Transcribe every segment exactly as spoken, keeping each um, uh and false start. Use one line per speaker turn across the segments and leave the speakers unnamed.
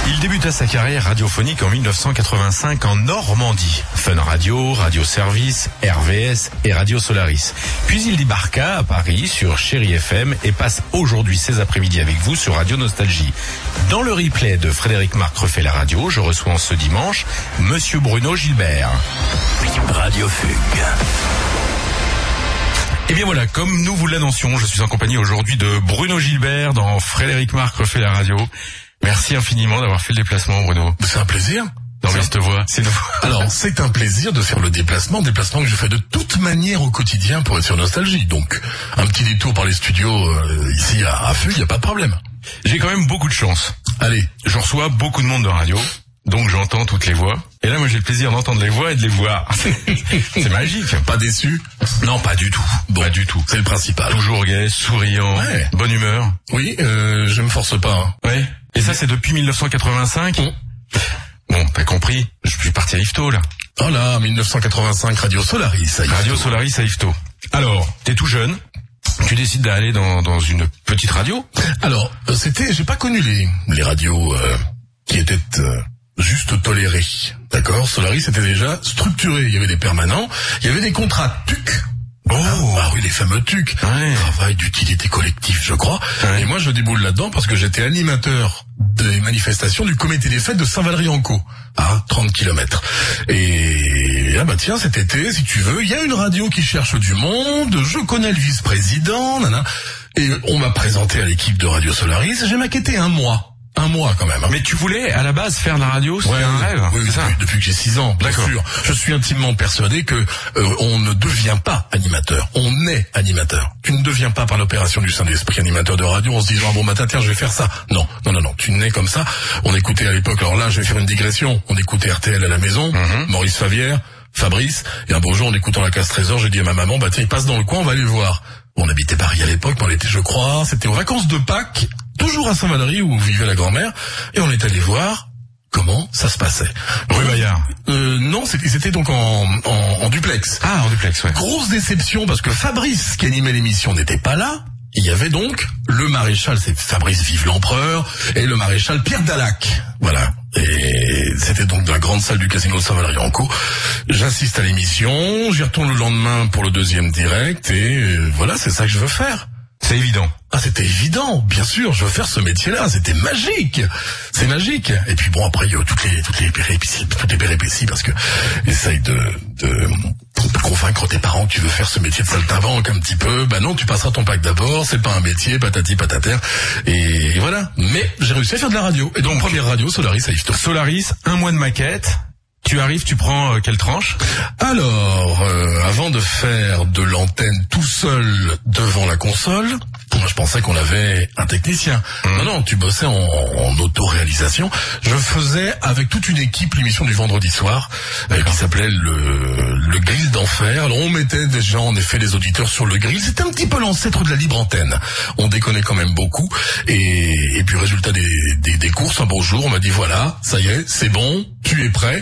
Il débuta sa carrière radiophonique en dix-neuf cent quatre-vingt-cinq en Normandie. Fun Radio, Radio Service, R V S et Radio Solaris. Puis il débarqua à Paris sur Chéri F M et passe aujourd'hui ces après-midi avec vous sur Radio Nostalgie. Dans le replay de Frédéric Marc refait la radio, je reçois en ce dimanche Monsieur Bruno Gilbert.
Radio Fugue.
Et bien voilà, comme nous vous l'annoncions, je suis en compagnie aujourd'hui de Bruno Gilbert dans Frédéric Marc refait la radio. Merci infiniment d'avoir fait le déplacement, Bruno.
C'est un plaisir.
Non mais je te vois, c'est nous.
Alors, c'est un plaisir de faire le déplacement, déplacement que je fais de toute manière au quotidien pour être sur Nostalgie. Donc, un petit détour par les studios euh, ici à, à Fugue, il n'y a pas de problème.
J'ai quand même beaucoup de chance.
Allez,
je reçois beaucoup de monde de radio, donc j'entends toutes les voix. Et là, moi, j'ai le plaisir d'entendre les voix et de les voir. C'est magique.
Pas déçu?
Non, pas du tout.
Bon,
pas du tout.
C'est le principal.
Toujours gai, souriant,
ouais.
Bonne humeur.
Oui, euh, je me force pas. Hein.
Ouais. Et ça, c'est depuis dix-neuf cent quatre-vingt-cinq.
Mmh.
Bon, t'as compris. Je suis parti à Yvetot, là.
Oh là, dix-neuf cent quatre-vingt-cinq, Radio Solaris à Yvetot.
Radio Solaris à Yvetot. Alors, t'es tout jeune. Tu décides d'aller dans, dans une petite radio?
Alors, c'était, j'ai pas connu les, les radios euh, qui étaient euh, juste tolérées. D'accord? Solaris était déjà structuré. Il y avait des permanents, il y avait des contrats T U C. Oh, ah oui, les fameux T U C.
Ouais.
Travail d'utilité collective, je crois.
Ouais.
Et moi, je déboule là-dedans parce que j'étais animateur des manifestations du comité des fêtes de Saint-Valery-en-Caux, à trente kilomètres. Et, ah bah tiens, cet été, si tu veux, il y a une radio qui cherche du monde, je connais le vice-président, nana. Et on m'a présenté à l'équipe de Radio Solaris, j'ai maquetté un mois. Un mois quand même.
Mais tu voulais à la base faire de la radio, c'était
ouais,
un rêve.
Oui,
c'est
depuis,
ça.
depuis que j'ai six ans, bien
D'accord.
sûr. Je suis intimement persuadé que euh, on ne devient pas animateur, on est animateur. Tu ne deviens pas par l'opération du Saint-Esprit animateur de radio en se disant ah, bon matin tiens je vais faire ça. Non, non, non, non. Tu nais comme ça. On écoutait à l'époque. Alors là, je vais faire une digression. On écoutait R T L à la maison,
Mm-hmm.
Maurice Favière, Fabrice. Et un beau jour, en écoutant la Casse Trésor, j'ai dit à ma maman bah tiens il passe dans le coin, on va aller le voir. On habitait Paris à l'époque, mais on était, je crois, c'était aux vacances de Pâques, toujours à Saint-Valery où vivait la grand-mère, et on est allé voir comment ça se passait.
Rue Bayard.
Euh, non, c'était, c'était donc en, en, en duplex.
Ah, en duplex, ouais.
Grosse déception parce que Fabrice, qui animait l'émission, n'était pas là. Il y avait donc le maréchal, c'est Fabrice Vive l'Empereur, et le maréchal Pierre Dallac. Voilà. Et c'était donc dans la grande salle du casino de Saint-Valery-en-Caux. J'assiste à l'émission, j'y retourne le lendemain pour le deuxième direct, et euh, voilà, c'est ça que je veux faire.
C'est évident.
Ah, c'était évident, bien sûr, je veux faire ce métier-là, c'était magique. C'est magique. Et puis bon, après, il y a toutes les, toutes les péripéties, toutes les péripéties, parce que essaye de, de, de convaincre tes parents que tu veux faire ce métier de saltimbanque un petit peu. Bah non, tu passeras ton bac d'abord, c'est pas un métier, patati patataire. Et voilà. Mais j'ai réussi à faire de la radio. Et donc, donc première radio, Solaris à Yvetot.
Solaris, un mois de maquette. Tu arrives, tu prends euh, quelle tranche?
Alors, euh, avant de faire de l'antenne tout seul devant la console, moi je pensais qu'on avait un technicien. Mmh. Non, non, tu bossais en, en autoréalisation. Je faisais avec toute une équipe l'émission du vendredi soir euh, qui s'appelait le, le Grill d'Enfer. Alors on mettait déjà en effet les auditeurs sur le grill. C'était un petit peu l'ancêtre de la libre antenne. On déconnait quand même beaucoup. Et, et puis résultat des, des, des courses, un beau jour, on m'a dit voilà, ça y est, c'est bon, tu es prêt.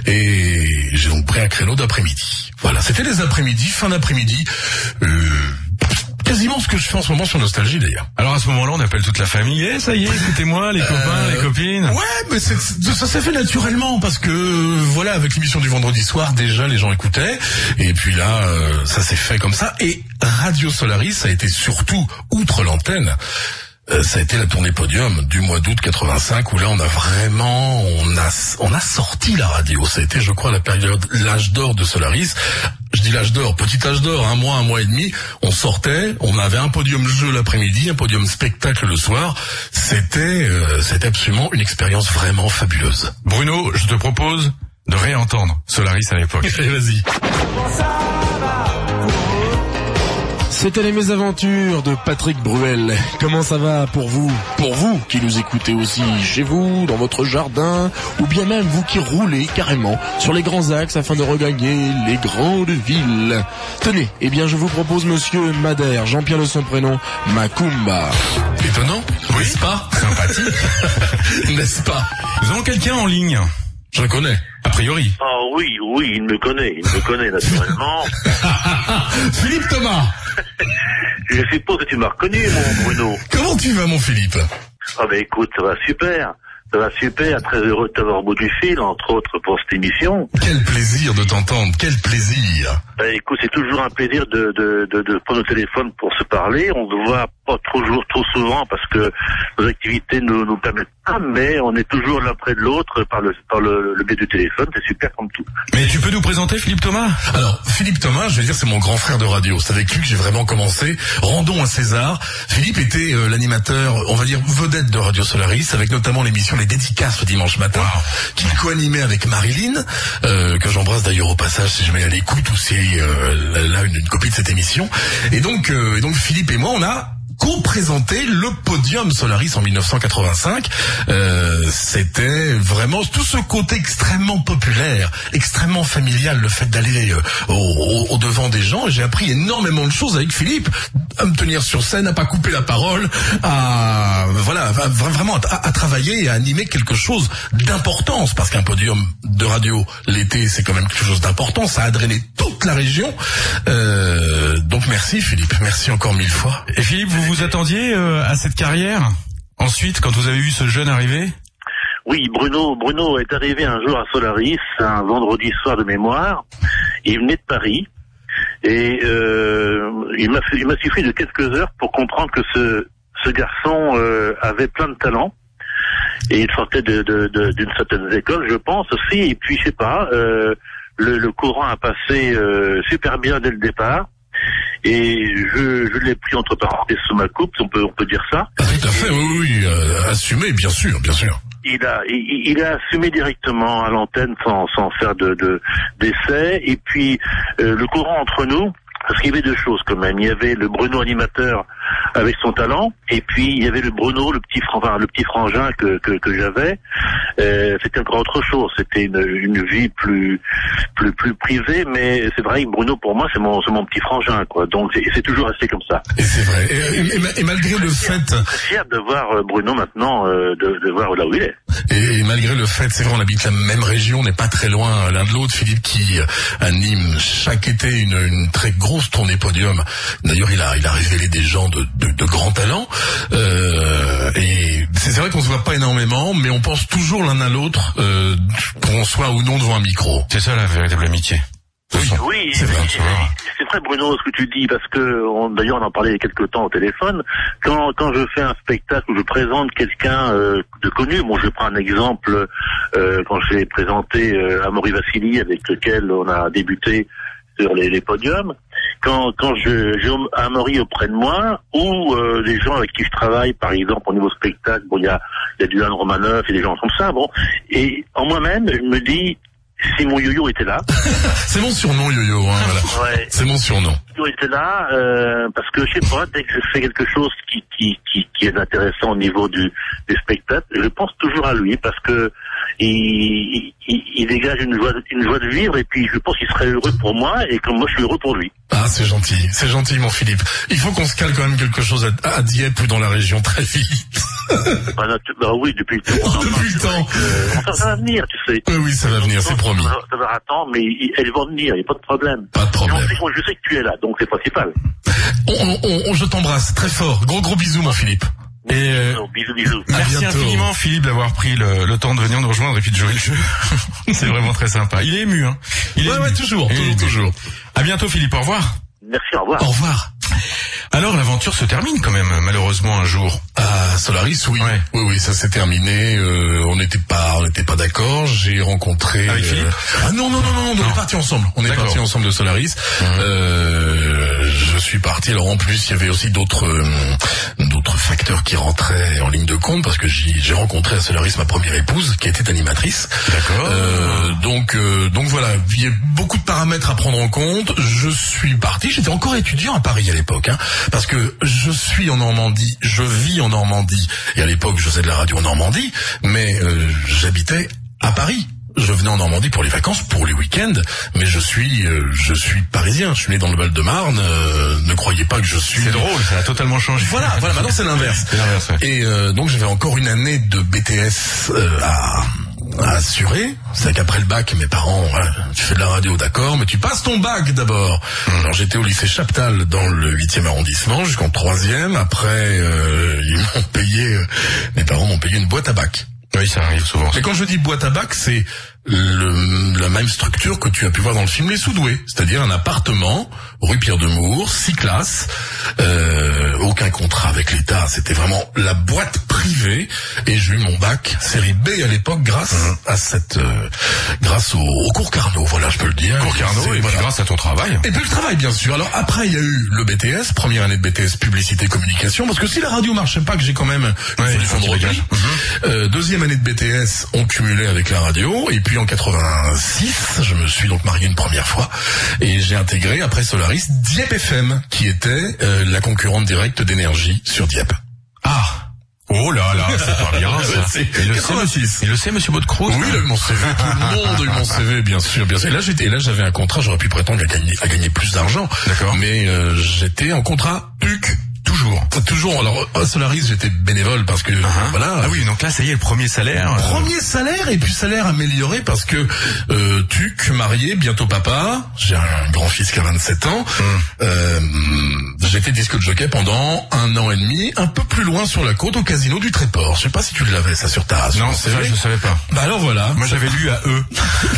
Et j'ai donc pris un créneau d'après-midi. Voilà, c'était les après-midi, fin d'après-midi. Euh, quasiment ce que je fais en ce moment sur Nostalgie d'ailleurs.
Alors à ce moment-là, on appelle toute la famille. Eh, ça y est, écoutez-moi, les euh, copains, les copines.
Ouais, mais c'est, ça s'est fait naturellement parce que voilà, avec l'émission du vendredi soir, déjà les gens écoutaient. Et puis là, euh, ça s'est fait comme ça. Et Radio Solaris, ça a été surtout, outre l'antenne, Euh, ça a été la tournée podium du mois d'août quatre-vingt-cinq où là on a vraiment on a on a sorti la radio. Ça a été, je crois, la période l'âge d'or de Solaris. Je dis l'âge d'or, petit âge d'or, un mois, un mois et demi. On sortait, on avait un podium jeu l'après-midi, un podium spectacle le soir. C'était euh, c'était absolument une expérience vraiment fabuleuse.
Bruno, je te propose de réentendre Solaris à l'époque.
Allez, vas-y.
C'était les mésaventures de Patrick Bruel. Comment ça va pour vous? Pour vous qui nous écoutez aussi chez vous, dans votre jardin, ou bien même vous qui roulez carrément sur les grands axes afin de regagner les grandes villes. Tenez, eh bien je vous propose Monsieur Madère, Jean-Pierre de son prénom, Macumba.
Étonnant,
oui.
N'est-ce pas?
Sympathique.
N'est-ce pas?
Nous avons quelqu'un en ligne.
Je le connais.
A priori.
Ah oui, oui, il me connaît, il me connaît naturellement.
Philippe Thomas.
Je suppose que tu m'as reconnu, mon Bruno.
Comment tu vas, mon Philippe?
Ah ben écoute, ça va super. Ça va super, très heureux de t'avoir au bout du fil, entre autres pour cette émission.
Quel plaisir de t'entendre, quel plaisir.
Bah, écoute, c'est toujours un plaisir de, de, de, de prendre le téléphone pour se parler. On se voit pas toujours, trop souvent parce que nos activités nous, nous permettent pas, mais on est toujours l'un près de l'autre par le, par le, le biais du téléphone. C'est super comme tout.
Mais tu peux nous présenter Philippe Thomas?
Alors, Philippe Thomas, je veux dire, c'est mon grand frère de radio. C'est avec lui que j'ai vraiment commencé. Rendons à César. Philippe était euh, l'animateur, on va dire, vedette de Radio Solaris, avec notamment l'émission Les Dédicaces le dimanche matin, wow. qu'il co-animait avec Marilyn, euh, que j'embrasse d'ailleurs au passage si jamais elle écoute ou si euh, là une, une copie de cette émission. Et donc, euh, et donc Philippe et moi, on a co-présenté le Podium Solaris en mille neuf cent quatre-vingt-cinq. Euh, c'était vraiment tout ce côté extrêmement populaire, extrêmement familial, le fait d'aller euh, au, au, au devant des gens. J'ai appris énormément de choses avec Philippe, à me tenir sur scène, à pas couper la parole, à voilà, à, vraiment à, à travailler et à animer quelque chose d'importance, parce qu'un podium de radio l'été, c'est quand même quelque chose d'important. Ça a drainé toute la région. Euh, donc merci Philippe, merci encore mille fois.
Et Philippe, vous vous attendiez euh, à cette carrière ensuite quand vous avez vu ce jeune arriver?
Oui, Bruno, Bruno est arrivé un jour à Solaris, un vendredi soir de mémoire. Il venait de Paris et euh, il m'a il m'a suffi de quelques heures pour comprendre que ce ce garçon euh, avait plein de talent et il sortait de, de, de d'une certaine école, je pense aussi. Et puis je sais pas, euh, le, le courant a passé euh, super bien dès le départ. Et je, je l'ai pris entre parenthèses sous ma coupe, on peut, on peut dire ça.
Ah, tout à fait, oui, oui, euh, assumé, bien sûr, bien sûr.
Il a, il, il a assumé directement à l'antenne sans, sans faire de, de, d'essai. Et puis, euh, le courant entre nous, parce qu'il y avait deux choses quand même. Il y avait le Bruno animateur avec son talent, et puis il y avait le Bruno, le petit, enfin, le petit frangin que, que, que j'avais. Euh, c'était encore autre chose. C'était une, une vie plus, plus, plus privée, mais c'est vrai que Bruno, pour moi, c'est mon, c'est mon petit frangin, quoi. Donc, c'est, c'est toujours resté comme ça.
Et c'est vrai. Et, et, et, et malgré le fait...
Je suis très fier de voir Bruno maintenant, euh, de, de voir là où il est.
Et, et malgré le fait, c'est vrai, on habite la même région, on n'est pas très loin l'un de l'autre. Philippe qui anime chaque été une, une très grosse tournée podium. D'ailleurs, il a, il a révélé des gens de, de, de grands talents. Euh, et c'est, c'est vrai qu'on se voit pas énormément, mais on pense toujours l'un à l'autre, euh, qu'on soit ou non devant un micro.
C'est ça la véritable amitié.
Oui, oui,
c'est vrai,
c'est, c'est vrai Bruno ce que tu dis, parce que on, d'ailleurs on en parlait il y a quelques temps au téléphone. Quand quand je fais un spectacle où je présente quelqu'un euh, de connu, bon je prends un exemple euh, quand j'ai présenté euh, Amaury Vassili avec lequel on a débuté sur les, les podiums. Quand quand je j'ai Amaury auprès de moi ou euh, des gens avec qui je travaille, par exemple au niveau spectacle, bon il y a il y a du Anne Romanoff et des gens comme ça, bon, et en moi-même je me dis, si mon yo-yo était là.
C'est mon surnom, yo-yo, hein, voilà.
Ouais.
C'est mon surnom.
Yo était là, euh, parce que, je sais pas, dès que je fais quelque chose qui, qui, qui, qui est intéressant au niveau du, du spectacle, je pense toujours à lui, parce que, il, il, il dégage une joie, une joie de vivre, et puis je pense qu'il serait heureux pour moi, et que moi je suis heureux pour lui.
Ah, c'est gentil, c'est gentil, mon Philippe. Il faut qu'on se cale quand même quelque chose à, à Dieppe ou dans la région très vite.
bah, bah oui, depuis le temps.
Oh, depuis le temps.
Euh, ça, ça va venir, tu sais.
Oui, oui, ça va venir, c'est promis.
Ça, ça va attendre, mais elles vont venir, il n'y a pas de problème.
Pas de problème.
Je sais, je sais que tu es là, donc c'est principal.
On, on, on, je t'embrasse très fort. Gros, gros bisous, mon Philippe.
Et euh,
bisous, bisous.
Merci infiniment Philippe d'avoir pris le, le temps de venir nous rejoindre et puis de jouer le jeu. C'est vraiment très sympa. Il est ému, hein. Il est
ouais,
ému.
ouais, toujours,
toujours,
toujours, toujours.
À bientôt Philippe, au revoir.
Merci, au revoir.
Au revoir.
Alors l'aventure se termine quand même, malheureusement un jour.
À Solaris, oui.
Ouais.
Oui, oui, ça s'est terminé. Euh, on n'était pas, on n'était pas d'accord. J'ai rencontré.
Avec
euh...
Philippe.
Ah non, non, non, non, on est partis ensemble. On est partis ensemble de Solaris. Mmh. Euh, je suis parti. Alors en plus, il y avait aussi d'autres, euh, d'autres facteurs qui rentraient en ligne de compte parce que j'ai, j'ai rencontré à Solaris ma première épouse qui était animatrice.
D'accord.
Euh, donc, euh, donc voilà, il y a beaucoup de paramètres à prendre en compte. Je suis parti. J'étais encore étudiant à Paris à l'époque, hein, parce que je suis en Normandie, je vis en Normandie, et à l'époque je faisais de la radio en Normandie, mais euh, j'habitais à Paris. Je venais en Normandie pour les vacances, pour les week-ends, mais je suis, euh, je suis parisien. Je suis né dans le Val-de-Marne. Euh, ne croyez pas que je suis.
C'est drôle, ça a totalement changé.
Voilà, voilà. Maintenant c'est l'inverse.
C'est l'inverse. Ouais.
Et euh, donc j'avais encore une année de B T S euh, à. à assurer. C'est qu'après le bac, mes parents, voilà, tu fais de la radio, d'accord, mais tu passes ton bac d'abord. Alors j'étais au lycée Chaptal dans le huitième arrondissement jusqu'en troisième. Après, euh, ils m'ont payé, euh, mes parents m'ont payé une boîte à bac.
Oui, ça arrive souvent.
Mais quand je dis boîte à bac, c'est le, la même structure que tu as pu voir dans le film Les Soudoués, c'est-à-dire un appartement rue Pierre de Mour, six classes, euh, aucun contrat avec l'État, c'était vraiment la boîte privée, et j'ai eu mon bac série B à l'époque grâce mmh. à cette, euh, grâce au, au cours Carnot, voilà, je peux le dire.
Cours Carnot, et
voilà.
puis grâce à ton travail.
Et puis le travail, bien sûr. Alors après, il y a eu le B T S, première année de B T S publicité communication, parce que si la radio marchait pas, que j'ai quand même une
ouais,
solution de repli. Mmh. Euh, deuxième année de B T S, on cumulait avec la radio, et puis en quatre-vingt-six, je me suis donc marié une première fois, et j'ai intégré, après Solaris, Dieppe F M, qui était euh, la concurrente directe d'énergie sur Dieppe.
Ah. Oh là là, c'est pas bien ça. Il le
quatre-vingt-six.
Il le sait, Monsieur Baudecroux.
Oui, il a eu mon C V. Tout le monde a eu mon C V, bien sûr, bien sûr. Et là, j'étais, et là, j'avais un contrat. J'aurais pu prétendre à gagner, à gagner plus d'argent.
D'accord.
Mais euh, j'étais en contrat P U C. Toujours. Toujours. Alors, à Solaris, j'étais bénévole parce que, uh-huh. voilà.
Ah oui, donc là, ça y est, le premier salaire. Euh...
Premier salaire, et puis salaire amélioré parce que, euh, T U C, marié, bientôt papa. J'ai un grand-fils qui a vingt-sept ans. Mm. Euh, j'étais disque de jockey pendant un an et demi, un peu plus loin sur la côte, au casino du Tréport. Je sais pas si tu l'avais, ça, sur ta
Non, c'est vrai, je savais pas.
Bah alors voilà.
Moi, j'avais lu à eux.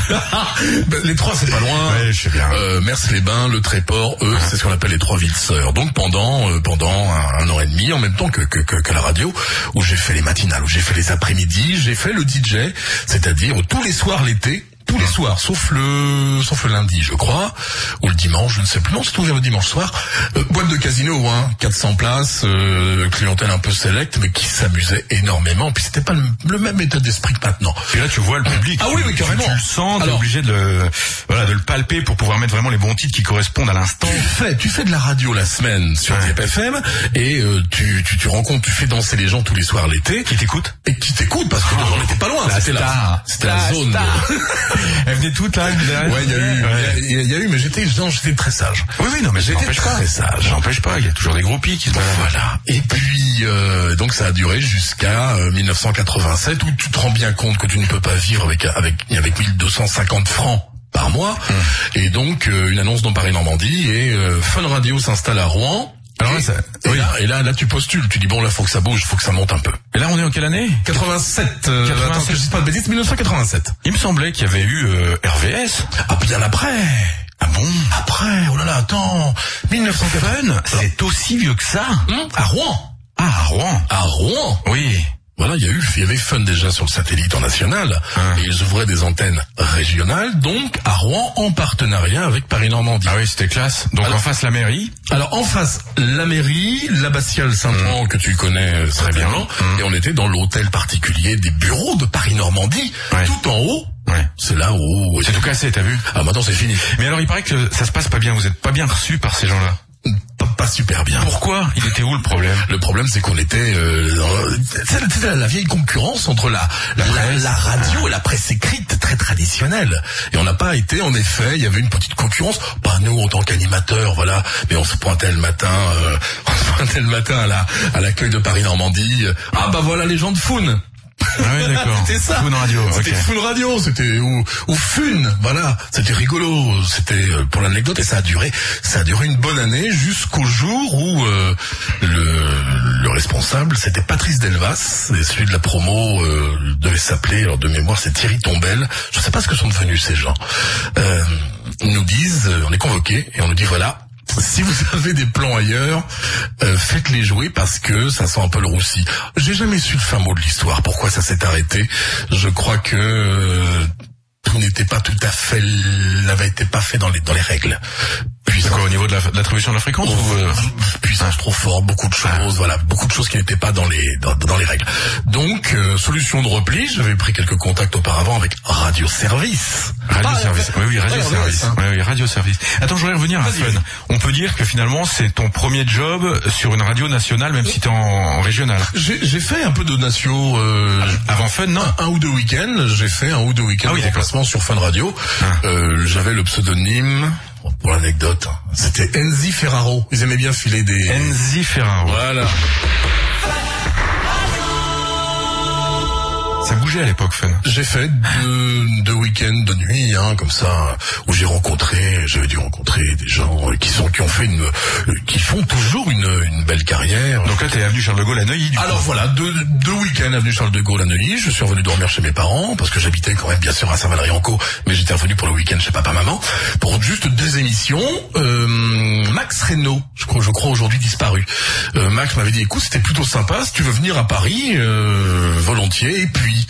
bah, les trois, c'est pas loin.
Ouais, je sais bien.
Euh, Mers-les-Bains, le Tréport, eux, ah. c'est ce qu'on appelle les trois villes sœurs. Donc pendant, euh, pendant un, un an et demi, en même temps que, que, que, que la radio, où j'ai fait les matinales, où j'ai fait les après-midi, j'ai fait le D J, c'est-à-dire tous les soirs l'été, tous les soirs, sauf le, sauf le lundi, je crois, ou le dimanche, je ne sais plus. Non, c'est ouvert le dimanche soir. Euh, boîte de casino, hein, quatre cents places, euh, clientèle un peu sélecte, mais qui s'amusait énormément. Puis c'était pas le, le même état d'esprit que maintenant.
Et là, tu vois le public.
Ah oui, mais carrément.
Tu, tu le sens, t'es obligé de le, voilà, de le palper pour pouvoir mettre vraiment les bons titres qui correspondent à l'instant.
Tu fais, tu fais de la radio la semaine sur ouais. Dieppe F M, et euh, tu, tu, tu rencontres, tu fais danser les gens tous les soirs l'été.
Qui t'écoutent?
Et qui t'écoutent parce que oh, on n'était pas loin.
La
c'était
star.
la, c'était la, la zone.
Elle venait toute là, derrière.
Ouais, il y a eu, ouais. il y, y a eu, mais j'étais, non, j'étais très sage.
Oui, oui, non, mais j'étais très pas. sage. J'empêche pas. Il y a toujours des groupies qui se baladent.
Voilà. Et puis, euh, donc ça a duré jusqu'à euh, mille neuf cent quatre-vingt-sept, où tu te rends bien compte que tu ne peux pas vivre avec avec avec mille deux cent cinquante francs par mois. Hum. Et donc euh, une annonce dans Paris Normandie, et euh, Fun Radio s'installe à Rouen. Alors là, ça, et, oui. là, et là, là, tu postules, tu dis bon, là, faut que ça bouge, faut que ça monte un peu.
Et là, on est en quelle année?
quatre-vingt-sept. Euh, quatre-vingt-sept. Attends, que je dis pas de bêtises, mille neuf cent quatre-vingt-sept.
Il me semblait qu'il y avait eu euh, R V S.
Ah, bien après.
Ah bon?
Après, oh là là, attends. mille neuf cent quatre-vingt.
C'est aussi vieux que ça?
Hum, à Rouen.
Ah, à Rouen.
À Rouen.
Oui.
Voilà, il y a eu, il y avait Fun déjà sur le satellite en national, ah. et ils ouvraient des antennes régionales, donc à Rouen en partenariat avec Paris Normandie.
Ah oui, c'était classe. Donc alors, en face la mairie.
Alors en face la mairie, l'abbatiale Saint-Ouen mmh. que tu connais très bien, mmh. et on était dans l'hôtel particulier des bureaux de Paris Normandie, ouais. tout en haut.
Ouais.
C'est là où
c'est tout cassé, t'as vu?
Ah maintenant c'est fini.
Mais alors il paraît que ça se passe pas bien. Vous êtes pas bien reçus par ces gens-là.
Pas, pas super bien.
Pourquoi? Il était où le problème?
Le problème, c'est qu'on était, euh, c'est la, la, la vieille concurrence entre la la, la, la radio et la presse écrite très traditionnelle. Et on n'a pas été, en effet, il y avait une petite concurrence. Pas nous en tant qu'animateurs, voilà. Mais on se pointait le matin, euh, on se pointait le matin à la à l'accueil de Paris Normandie. Ah bah voilà les gens de Foun.
Ah oui, d'accord.
C'était ça.
Fun Radio.
C'était
okay.
Fun Radio. C'était ou, ou Fun. Voilà. C'était rigolo. C'était pour l'anecdote, et ça a duré, ça a duré une bonne année jusqu'au jour où euh, le, le responsable, c'était Patrice Delvas, et celui de la promo euh, devait s'appeler, alors de mémoire, c'est Thierry Tombel. Je ne sais pas ce que sont devenus ces gens. Euh, ils nous disent, on est convoqués et on nous dit voilà. Si vous avez des plans ailleurs, euh, faites-les jouer parce que ça sent un peu le roussi. J'ai jamais su le fin mot de l'histoire. Pourquoi ça s'est arrêté? Je crois que euh, tout n'était pas tout à fait, n'avait été pas fait dans les dans les règles.
D'accord, au niveau de, la, de l'attribution de la fréquence,
ou euh... puissance trop forte, beaucoup de choses, ah. voilà, beaucoup de choses qui n'étaient pas dans les dans, dans les règles. Donc euh, solution de repli, j'avais pris quelques contacts auparavant avec Radio Service.
Radio ah, Service. Oui oui, Radio ouais, Service. Hein. Oui oui, Radio Service. Attends, je voudrais revenir à Fun. On peut dire que finalement c'est ton premier job sur une radio nationale, même si t'es en, en régional.
J'ai, j'ai fait un peu de natio euh,
avant Fun, non?
Un, un ou deux week-ends, j'ai fait un ou deux week-ends ah, oui, de remplacement sur Fun Radio. Ah. Euh, j'avais le pseudonyme. Pour l'anecdote, c'était Enzi Ferraro. Ils aimaient bien filer des...
Enzi Ferraro.
Voilà.
Ça bougeait à l'époque, Fun.
J'ai fait deux, deux week-ends de nuit, hein, comme ça, où j'ai rencontré, j'avais dû rencontrer des gens qui sont, qui ont fait une, qui font toujours une, une belle carrière.
Donc là, t'es avenue Charles de Gaulle à Neuilly, du
Alors
coup.
voilà, deux, deux week-ends avenue Charles de Gaulle à Neuilly. Je suis revenu dormir chez mes parents, parce que j'habitais quand même bien sûr à Saint-Valery-en-Caux, mais j'étais revenu pour le week-end chez papa-maman, pour juste deux émissions. Euh, Max Reynaud, je crois, je crois aujourd'hui disparu. Euh, Max m'avait dit, écoute, c'était plutôt sympa, si tu veux venir à Paris, euh, volontiers, et puis...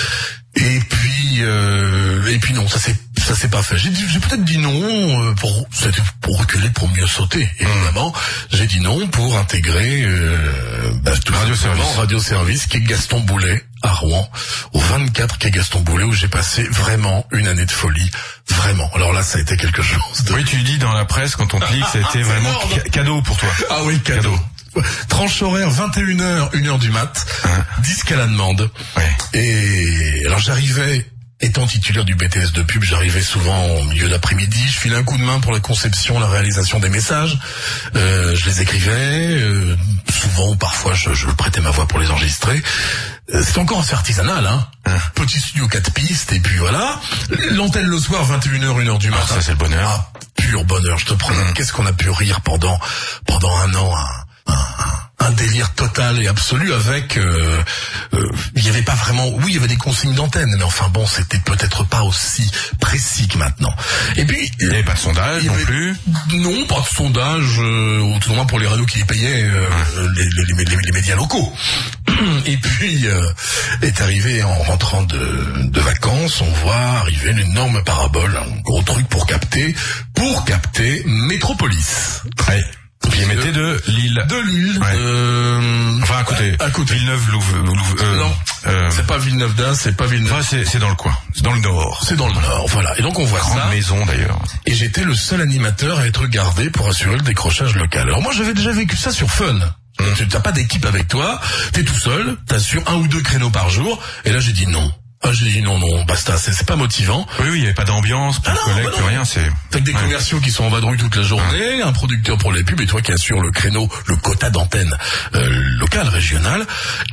Et puis, euh, et puis non, ça s'est, ça s'est pas fait. J'ai dit, j'ai peut-être dit non euh, pour, c'était pour reculer, pour mieux sauter. Évidemment, mmh. j'ai dit non pour intégrer euh, bah, tout Radio Service, Radio Service, qui est Gaston Boulet à Rouen, au vingt-quatre quai Gaston Boulet, où j'ai passé vraiment une année de folie, vraiment. Alors là, ça a été quelque chose. De...
Oui, tu dis dans la presse quand on te lit que c'était vraiment ca- cadeau pour toi.
Ah oui, cadeau. cadeau. Tranche horaire, vingt et une heures, une heure du mat, hein. disque à la demande. Ouais. Et alors j'arrivais, étant titulaire du B T S de pub, j'arrivais souvent au milieu d'après-midi, je filais un coup de main pour la conception, la réalisation des messages, euh, je les écrivais, euh, souvent, parfois je, je prêtais ma voix pour les enregistrer. C'est encore assez artisanal, hein. hein. Petit studio quatre pistes, et puis voilà. L'antenne le soir, vingt et une heures, une heure du matin.
Ah, ça c'est le bonheur.
Ah, pur bonheur, je te promets. Mmh. Qu'est-ce qu'on a pu rire pendant, pendant un an, hein. Un, un délire total et absolu avec euh, euh, il y avait pas vraiment, oui il y avait des consignes d'antenne, mais enfin bon c'était peut-être pas aussi précis que maintenant. Et puis
il n'y avait pas de sondage non
avait,
plus.
Non, pas de sondage, euh, ou tout au moins pour les radios qui les payaient, euh, ouais. les, les, les, les médias locaux. Et puis euh, est arrivé en rentrant de, de vacances, on voit arriver une énorme parabole, un gros truc pour capter, pour capter Métropolis.
Ouais. Puis il mettait de Lille.
De Lille.
Ouais.
Euh,
enfin, à côté.
À, à côté.
Villeneuve, Louve, Louve, euh,
non. Euh, c'est pas Villeneuve d'Ascq, c'est pas Villeneuve.
Enfin, c'est, c'est dans le coin. C'est dans le nord.
C'est dans le nord, voilà. Et donc on voit
grande
ça.
maison d'ailleurs.
Et j'étais le seul animateur à être gardé pour assurer le décrochage local. Alors moi j'avais déjà vécu ça sur Fun. Mmh. Tu n'as pas d'équipe avec toi, t'es tout seul, t'assures un ou deux créneaux par jour. Et là j'ai dit non. Ah, j'ai dit non, non, basta, c'est, c'est pas motivant.
Oui, oui, il n'y avait pas d'ambiance, pas ah de collègues, plus rien, c'est...
T'as que des ouais. commerciaux qui sont en vadrouille toute la journée, un producteur pour les pubs et toi qui assures le créneau, le quota d'antenne euh, local, régional.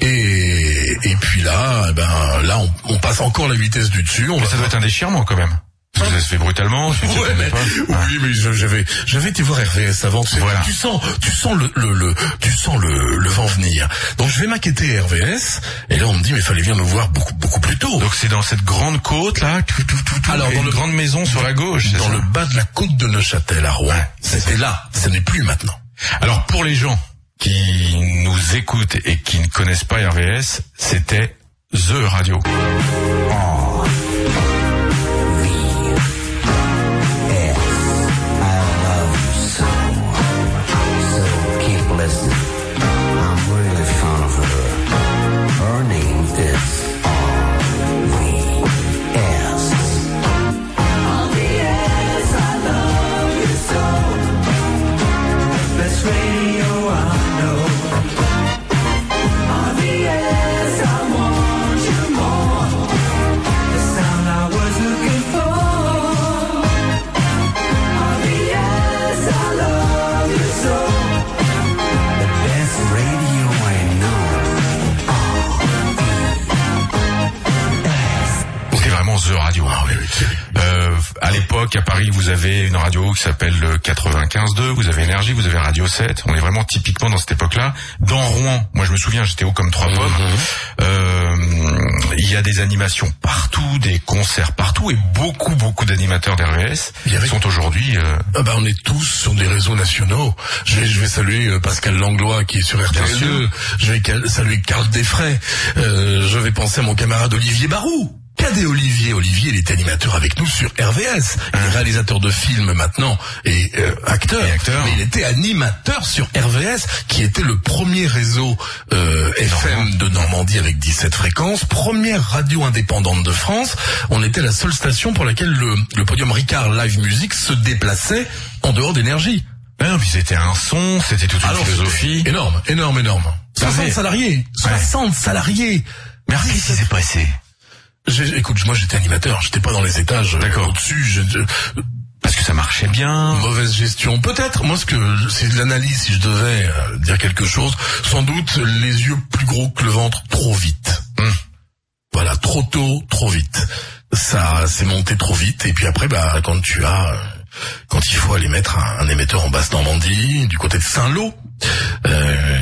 Et, et puis là, eh ben, là, on, on passe encore la vitesse du dessus. On
mais
va
ça doit être un déchirement quand même. Ça se fait brutalement.
Ouais, mais, oui, ah. mais je, j'avais, j'avais été voir R V S avant. Tu, voilà. tu sens, tu sens le, le, le, tu sens le, le vent venir. Donc je vais maqueter R V S. Et là on me dit mais fallait venir nous voir beaucoup, beaucoup plus tôt.
Donc c'est dans cette grande côte là, tout, tout, tout, tout. Alors dans le grande maison sur la gauche.
Dans
ça.
le bas de la côte de Neuchâtel à Rouen. Ouais, C'était là. Ce n'est plus maintenant.
Alors pour les gens qui nous écoutent et qui ne connaissent pas R V S, c'était The Radio. Oh.
Listen, I'm really fond of her. Her name is R V S. R V S, I love you so. The best radio I know. R V S, I want you more. The sound I was looking for. R V S, I love you so. Radio I know. Oh.
C'était vraiment The Radio. Hein, oui, oui. Euh, à l'époque, à Paris, vous avez une radio qui s'appelle le quatre-vingt-quinze deux, vous avez Énergie, vous avez Radio sept. On est vraiment typiquement dans cette époque-là. Dans Rouen, moi je me souviens, j'étais haut comme trois pommes. Mm-hmm. Euh, il y a des animations partout, des concerts partout, et beaucoup, beaucoup d'animateurs d'R V S avait... sont aujourd'hui... Euh...
Ah bah on est tous sur des réseaux nationaux. Je vais, je vais saluer Pascal Langlois qui est sur R T L deux. Je vais saluer Carl Desfrais. Euh, je vais penser à mon camarade Olivier Barou. Cadet Olivier, Olivier, il est animateur avec nous sur R V S. Il est réalisateur de films maintenant et euh, acteur. Et acteur. Mais il était animateur sur R V S, qui était le premier réseau euh, F M de Normandie avec dix-sept fréquences, première radio indépendante de France. On était la seule station pour laquelle le, le podium Ricard Live Music se déplaçait en dehors d'Énergie.
Ah, puis c'était un son, c'était toute une Alors, philosophie.
Énorme, énorme, énorme. soixante ouais. salariés, soixante ouais. salariés.
Merci, qu'est-ce qui s'est passé?
J'ai, écoute, moi j'étais animateur, j'étais pas dans les étages. D'accord. Au-dessus, je, je,
parce que ça marchait bien.
Mauvaise gestion, peut-être. Moi, ce que c'est de l'analyse. Si je devais euh, dire quelque chose, sans doute les yeux plus gros que le ventre, trop vite. Hum. Voilà, trop. trop tôt, trop vite. Ça s'est monté trop vite, et puis après, bah, quand tu as, quand il faut aller mettre un, un émetteur en Basse-Normandie, du côté de Saint-Lô, euh,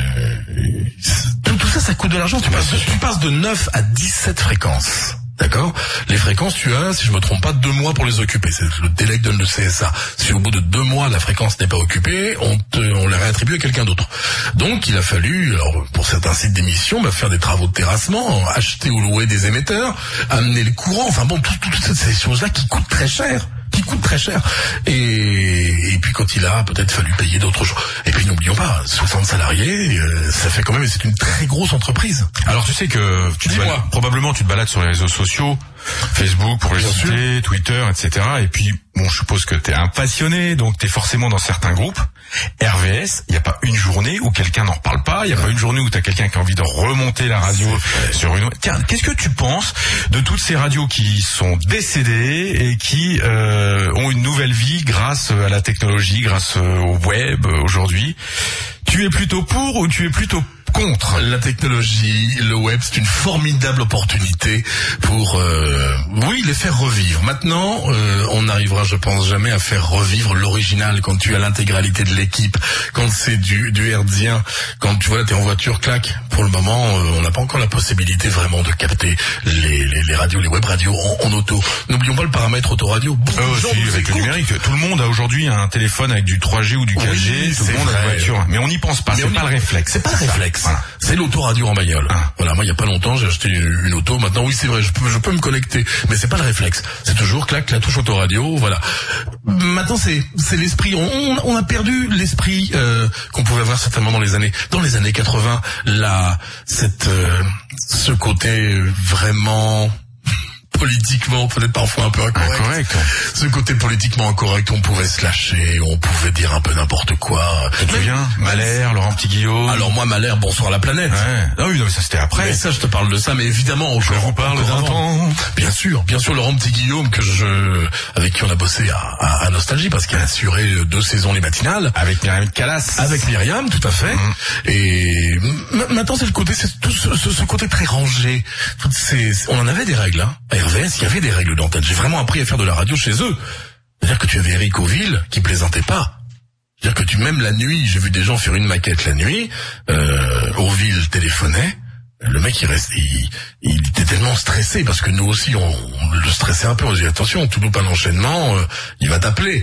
tout, tout ça, ça coûte de l'argent. Tu passes, tu passes de neuf à dix-sept fréquences. D'accord? Les fréquences, tu as, si je me trompe pas, deux mois pour les occuper. C'est le délai que donne le C S A. Si au bout de deux mois, la fréquence n'est pas occupée, on te, on la réattribue à quelqu'un d'autre. Donc, il a fallu, alors, pour certains sites d'émission, bah, faire des travaux de terrassement, acheter ou louer des émetteurs, amener le courant, enfin bon, toutes tout, tout ces choses-là qui coûtent très cher. qui coûte très cher. Et, et puis quand il a peut-être fallu payer d'autres choses. Et puis n'oublions pas, soixante salariés, euh, ça fait quand même, c'est une très grosse entreprise.
Alors tu sais que tu te balades, probablement tu te balades sur les réseaux sociaux, Facebook pour les citer, Twitter, et cetera. Et puis bon, je suppose que t'es un passionné, donc t'es forcément dans certains groupes. R V S, il n'y a pas une journée où quelqu'un n'en reparle pas, il n'y a ouais. pas une journée où t'as quelqu'un qui a envie de remonter la radio sur une autre. Tiens, qu'est-ce que tu penses de toutes ces radios qui sont décédées et qui euh, ont une nouvelle vie grâce à la technologie, grâce au web aujourd'hui? Tu es plutôt pour ou tu es plutôt contre?
La technologie, le web, c'est une formidable opportunité pour, euh, oui, les faire revivre. Maintenant, euh, on n'arrivera, je pense, jamais à faire revivre l'original quand tu as l'intégralité de l'équipe, quand c'est du, du herdien, quand tu vois, t'es en voiture, clac. Pour le moment, euh, on n'a pas encore la possibilité vraiment de capter les, les, les radios, les web radios en, en auto. N'oublions pas le paramètre autoradio.
Euh, aussi, avec le numérique. Tout le monde a aujourd'hui un téléphone avec du trois G ou du quatre G. Oui, tout le monde a une voiture. Mais on n'y pense pas. C'est pas le réflexe.
C'est pas le réflexe. Voilà. C'est l'autoradio en bagnole. Ah. Voilà, moi il y a pas longtemps j'ai acheté une, une auto. Maintenant oui c'est vrai, je peux, je peux me connecter, mais c'est pas le réflexe. C'est toujours clac la touche autoradio. Voilà. Maintenant c'est c'est l'esprit. On, on a perdu l'esprit euh, qu'on pouvait avoir certainement dans les années dans les années quatre-vingts. Là cette euh, ce côté vraiment politiquement peut-être parfois un peu incorrect.
Incorrect.
Ce côté politiquement incorrect, on pouvait se lâcher, on pouvait dire un peu n'importe quoi.
Tu te souviens, Malher, Laurent Petit-Guillaume.
Alors moi, Malher, bonsoir la planète.
Ouais. Ah oui, non, mais ça c'était après.
Mais ça, je te parle de ça, mais évidemment,
je vous parle d'un temps.
Bien sûr, bien sûr, Laurent Petit-Guillaume, que je, avec qui on a bossé à, à, à Nostalgie, parce qu'il a assuré deux saisons les matinales.
Avec Myriam Callas.
Avec Myriam, tout à fait. Mmh. Et maintenant, c'est le côté, c'est tout ce, ce, ce côté très rangé. C'est, on en avait des règles, hein. R V S, il y avait des règles d'antenne. J'ai vraiment appris à faire de la radio chez eux. C'est-à-dire que tu avais Eric Auville qui plaisantait pas. C'est-à-dire que tu, même la nuit, j'ai vu des gens faire une maquette la nuit, euh, Auville téléphonait, le mec il reste, il, il était tellement stressé parce que nous aussi on, on le stressait un peu, on disait attention, tu loupes un enchaînement, euh, il va t'appeler.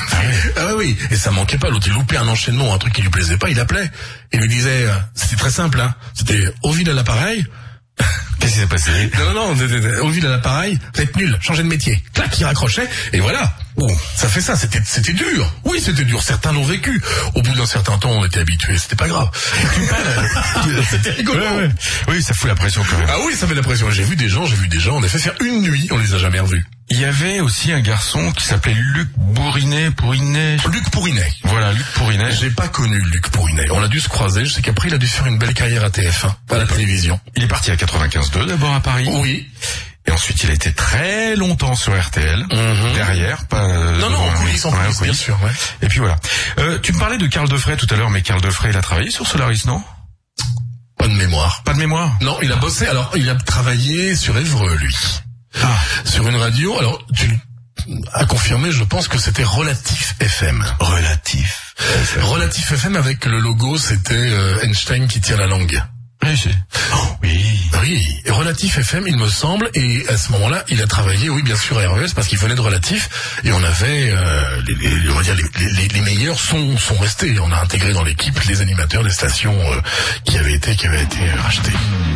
Ah oui, et ça manquait pas, l'autre il loupait un enchaînement, un truc qui lui plaisait pas, il appelait. Il lui disait, euh, c'était très simple, hein, c'était Auville à l'appareil.
Qu'est-ce qui s'est passé?
Non, non, non, Auville à l'appareil, vous êtes nul, changez de métier. Clac, il raccrochait, et voilà. Bon, ça fait ça, c'était, c'était dur. Oui, c'était dur, certains l'ont vécu. Au bout d'un certain temps, on était habitués, c'était pas grave. Tu parles, c'était rigolo.
Ouais, ouais. Oui, ça fout la pression quand même.
Ah oui, ça fait la pression. J'ai vu des gens, j'ai vu des gens, on a fait faire une nuit, on les a jamais revus.
Il y avait aussi un garçon qui s'appelait Luc Bourrinet, Pourrinet.
Luc Pourrinet.
Voilà, Luc Pourrinet.
J'ai pas connu Luc Pourrinet. On a dû se croiser. Je sais qu'après, il a dû faire une belle carrière à T F un, à la télévision.
Il est parti à quatre-vingt-quinze deux d'abord à Paris.
Oui.
Et ensuite, il a été très longtemps sur R T L,
mm-hmm.
derrière, pas... Euh,
non, non, en coulisses, en coulisses, bien sûr, ouais.
Et puis voilà. Euh, tu me parlais de Karl Defray tout à l'heure, mais Karl Defray, il a travaillé sur Solaris, non?
Pas de mémoire.
Pas de mémoire?
Non, il a bossé, alors, il a travaillé sur Évreux, lui. Ah. Sur une radio, alors, tu... à confirmer, je pense que c'était Relatif F M.
Relatif.
Relatif F M avec le logo, c'était euh, Einstein qui tient la langue.
Oui, c'est... Oh, oui.
Oui. Et Relatif F M, il me semble, et à ce moment-là, il a travaillé, oui, bien sûr, à R V S, parce qu'il venait de Relatif, et on avait, euh, les, les, on va dire, les, les, les meilleurs sont, sont restés. On a intégré dans l'équipe les animateurs des stations euh, qui avaient été, qui avaient été rachetés.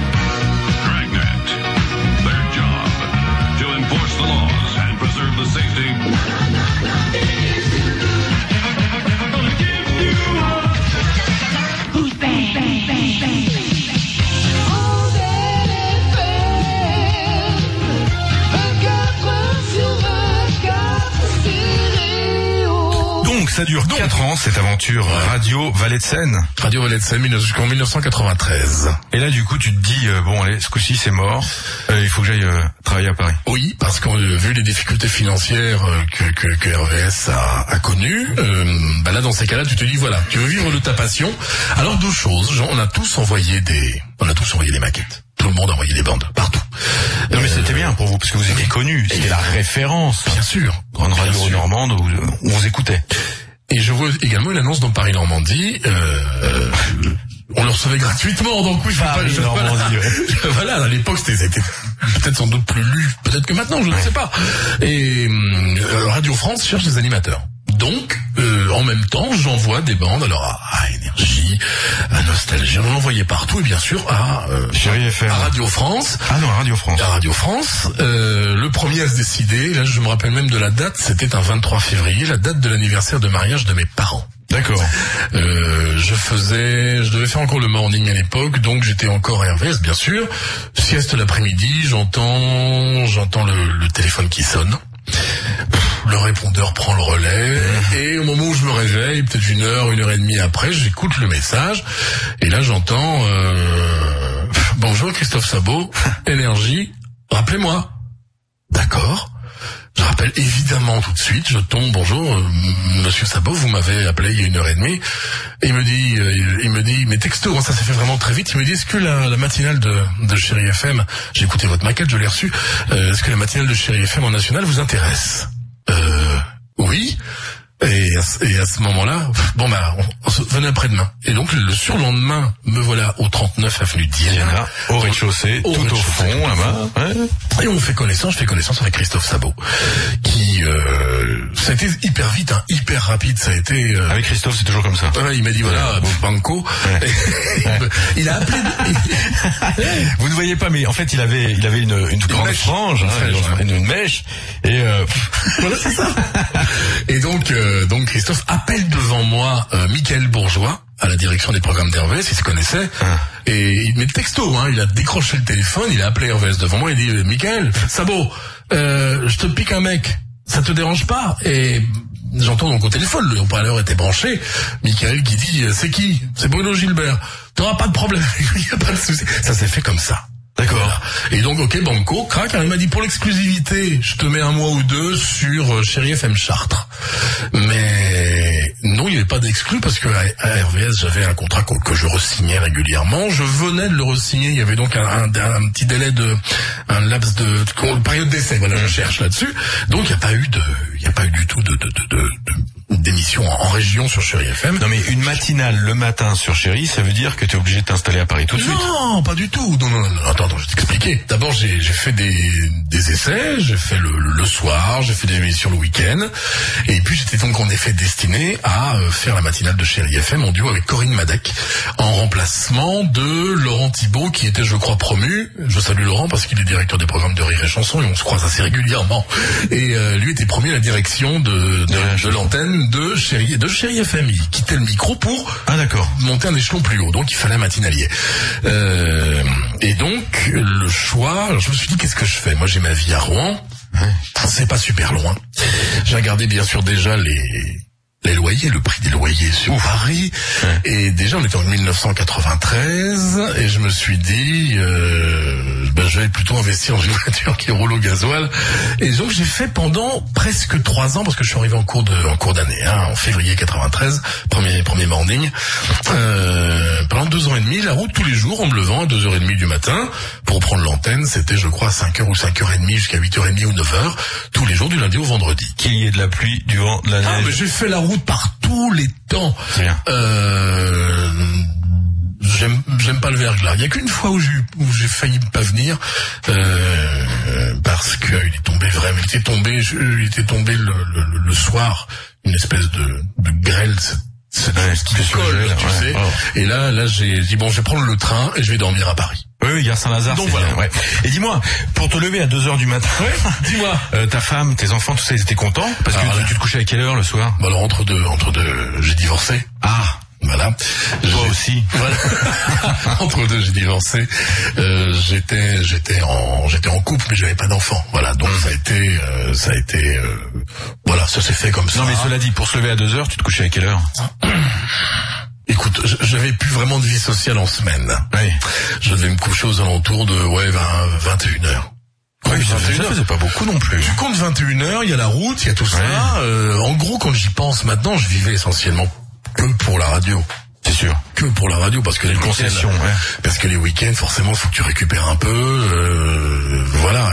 Dragnet. Their job to enforce the laws and preserve the safety.
Who's bang, bang, bang, bang.
Donc ça dure quatre ans cette aventure Radio Valet de Seine.
Radio Valet de Seine jusqu'en mille neuf cent quatre-vingt-treize.
Et là du coup tu te dis euh, bon allez ce coup-ci c'est mort, euh, il faut que j'aille euh, travailler à Paris.
Oui, parce qu'on euh, vu les difficultés financières euh, que, que, que R V S a, a connues, euh, bah là dans ces cas-là tu te dis voilà, tu veux vivre de ta passion. Alors deux choses, genre, on a tous envoyé des, on a tous envoyé des maquettes. Tout le monde a envoyé des bandes partout.
Non mais c'est bien pour vous, parce que vous étiez connu. C'était la référence.
Bien sûr.
Grande radio
Bien sûr.
normande où on vous écoutait.
Et je vois également une annonce dans Paris Normandie. Euh, euh, on le recevait gratuitement, donc oui, je
Paris
pas, je,
Normandie,
voilà. Voilà, à l'époque, c'était, c'était peut-être sans doute plus lu, peut-être que maintenant, je ne sais pas. Et euh, Radio France cherche des animateurs. Donc, euh, en même temps, j'envoie des bandes, alors à, à Énergie, à Nostalgie, on l'envoyait partout, et bien sûr à, euh,
Chérie F M.
à Radio France.
Ah non, Radio France.
À Radio France, euh, le premier à se décider, là je me rappelle même de la date, c'était un vingt-trois février, la date de l'anniversaire de mariage de mes parents.
D'accord.
Euh, je faisais, je devais faire encore le morning à l'époque, donc j'étais encore à R V S, bien sûr. Sieste l'après-midi, j'entends, j'entends le, le téléphone qui sonne. Le répondeur prend le relais, et au moment où je me réveille, peut-être une heure, une heure et demie après, j'écoute le message, et là j'entends euh, bonjour Christophe Sabot, Énergie, rappelez-moi. D'accord. Je rappelle évidemment tout de suite, je tombe, bonjour, euh, monsieur Sabot, vous m'avez appelé il y a une heure et demie, et il me dit, euh, il me dit, mais texto, ça s'est fait vraiment très vite, il me dit, est-ce que la, la matinale de, de Chérie F M, j'ai écouté votre maquette, je l'ai reçue, euh, est-ce que la matinale de Chérie F M en national vous intéresse? Euh, oui. Et à, ce- et à ce moment-là, bon bah, on, on se venait après-demain. Et donc le surlendemain, me voilà au trente-neuf avenue Diana,
Au rez-de-chaussée,
Au
tout au
rez-de-chaussée,
fond, là-bas. Ouais.
et on fait connaissance, je fais connaissance avec Christophe Sabot, qui, euh, ça a été hyper vite, hein, hyper rapide, ça a été... Euh,
Avec Christophe, c'est toujours comme ça.
ouais, il m'a dit voilà, Banco,
Ouais.
il a appelé...
Vous ne voyez pas, mais en fait, il avait, il avait une, une grande
mèche.
frange, hein,
Une mèche,
une, une mèche, et euh,
Voilà, c'est ça. Et donc, euh, donc Christophe appelle devant moi euh, Mickaël Bourgeois à la direction des programmes d'R V S, il se connaissait,
Ah.
et il met texto, hein, il a décroché le téléphone, il a appelé R V S devant moi, il dit euh, Mickaël, Sabot, euh, je te pique un mec, ça te dérange pas? Et j'entends donc au téléphone, le haut-parleur était branché, Mickaël qui dit euh, c'est qui? C'est Bruno Gilbert. T'auras pas de problème, il y a pas de souci. Ça s'est fait comme ça. D'accord. Et donc, ok, Banco, crac, il m'a dit pour l'exclusivité, je te mets un mois ou deux sur euh, Chérie F M Chartres. Mais non, il n'y avait pas d'exclus parce que à, à R V S, j'avais un contrat que, que je re-signais régulièrement. Je venais de le re-signer, il y avait donc un, un, un petit délai de, un laps de, de, de période d'essai. Voilà, je cherche là-dessus. Donc, il n'y a pas eu de, il n'y a pas eu du tout de, de, de, de, de d'émission en, en région sur Chérie F M.
non mais une matinale le matin sur Chérie, ça veut dire que tu es obligé de t'installer à Paris tout de suite.
Non, pas du tout. Non, non, non. Attends, attends, je vais t'expliquer. D'abord, j'ai, j'ai fait des, des essais, j'ai fait le, le, le soir, j'ai fait des émissions le week-end, et puis j'étais donc en effet destiné à euh, faire la matinale de Chérie F M en duo avec Corinne Madec, en remplacement de Laurent Thibault, qui était, je crois, promu. Je salue Laurent parce qu'il est directeur des programmes de Rire et Chanson, et on se croise assez régulièrement. Et euh, lui était promu à la direction de, de, de l'antenne de Chérie, de Chérie F M. Il quittait le micro pour
Ah d'accord.
monter un échelon plus haut, donc il fallait un matinalier. Euh, et donc le choix, alors je me suis dit qu'est-ce que je fais? Moi j'ai ma vie à Rouen, c'est pas super loin. J'ai regardé bien sûr déjà les les loyers, le prix des loyers sur Paris, et déjà on était en mille neuf cent quatre-vingt-treize, et je me suis dit euh, ben, je vais plutôt investir dans une voiture qui roule au gasoil. Et donc j'ai fait pendant presque trois ans, parce que je suis arrivé en cours de en cours d'année, hein, en février quatre-vingt-treize, premier premier morning. Euh, pendant deux ans et demi, la route tous les jours en me levant à deux heures trente du matin pour prendre l'antenne. C'était je crois cinq heures ou cinq heures trente jusqu'à huit heures trente ou neuf heures tous les jours du lundi au vendredi.
Qu'il y ait de la pluie, du vent, de la
Ah,
neige.
mais j'ai fait la route par tous les temps.
C'est bien.
Euh, j'aime, j'aime pas le verglas. Il y a qu'une fois où j'ai, où j'ai failli pas venir, euh, parce que il est tombé vraiment, il était tombé, je- il était tombé le, le, le soir, une espèce de, de grêle, c'est, c'est
Ouais,
qui
qui
colle,
surgèle,
tu
ouais.
sais.
Oh.
Et là, là, j'ai dit bon, je vais prendre le train et je vais dormir à Paris.
Oui, oui, Gare Saint-Lazare,
Donc
c'est
voilà.
bien, ouais. Et dis-moi, pour te lever à deux heures du matin,
Dis-moi.
euh, ta femme, tes enfants, tout ça, ils étaient contents? Parce que
Alors
tu,
là-
tu te couchais à quelle heure le soir?
Bon, alors entre deux, entre deux, j'ai divorcé.
Ah,
Voilà.
toi
J'ai-
aussi.
Voilà. Entre deux, j'ai divorcé. Euh, j'étais, j'étais en, j'étais en couple, mais j'avais pas d'enfant. Voilà. Donc ça a été, euh, ça a été, euh, voilà, ça s'est fait comme ça.
Non mais cela dit, pour se lever à deux heures, tu te couchais à quelle heure?
Écoute, j- j'avais plus vraiment de vie sociale en semaine.
Oui.
Je devais me coucher aux alentours de, ouais, vingt, vingt et une heures.
Oui, ça,
vingt et une
ça
heures.
faisait pas beaucoup non plus.
Tu comptes vingt et une heures, il y a la route, il y a tout ça.
Ouais.
Euh, en gros, quand j'y pense maintenant, je vivais essentiellement que pour la radio.
C'est sûr.
Que pour la radio, parce que les
concession,
week-ends,
ouais.
parce que les week-ends, forcément, il faut que tu récupères un peu, euh, voilà. Et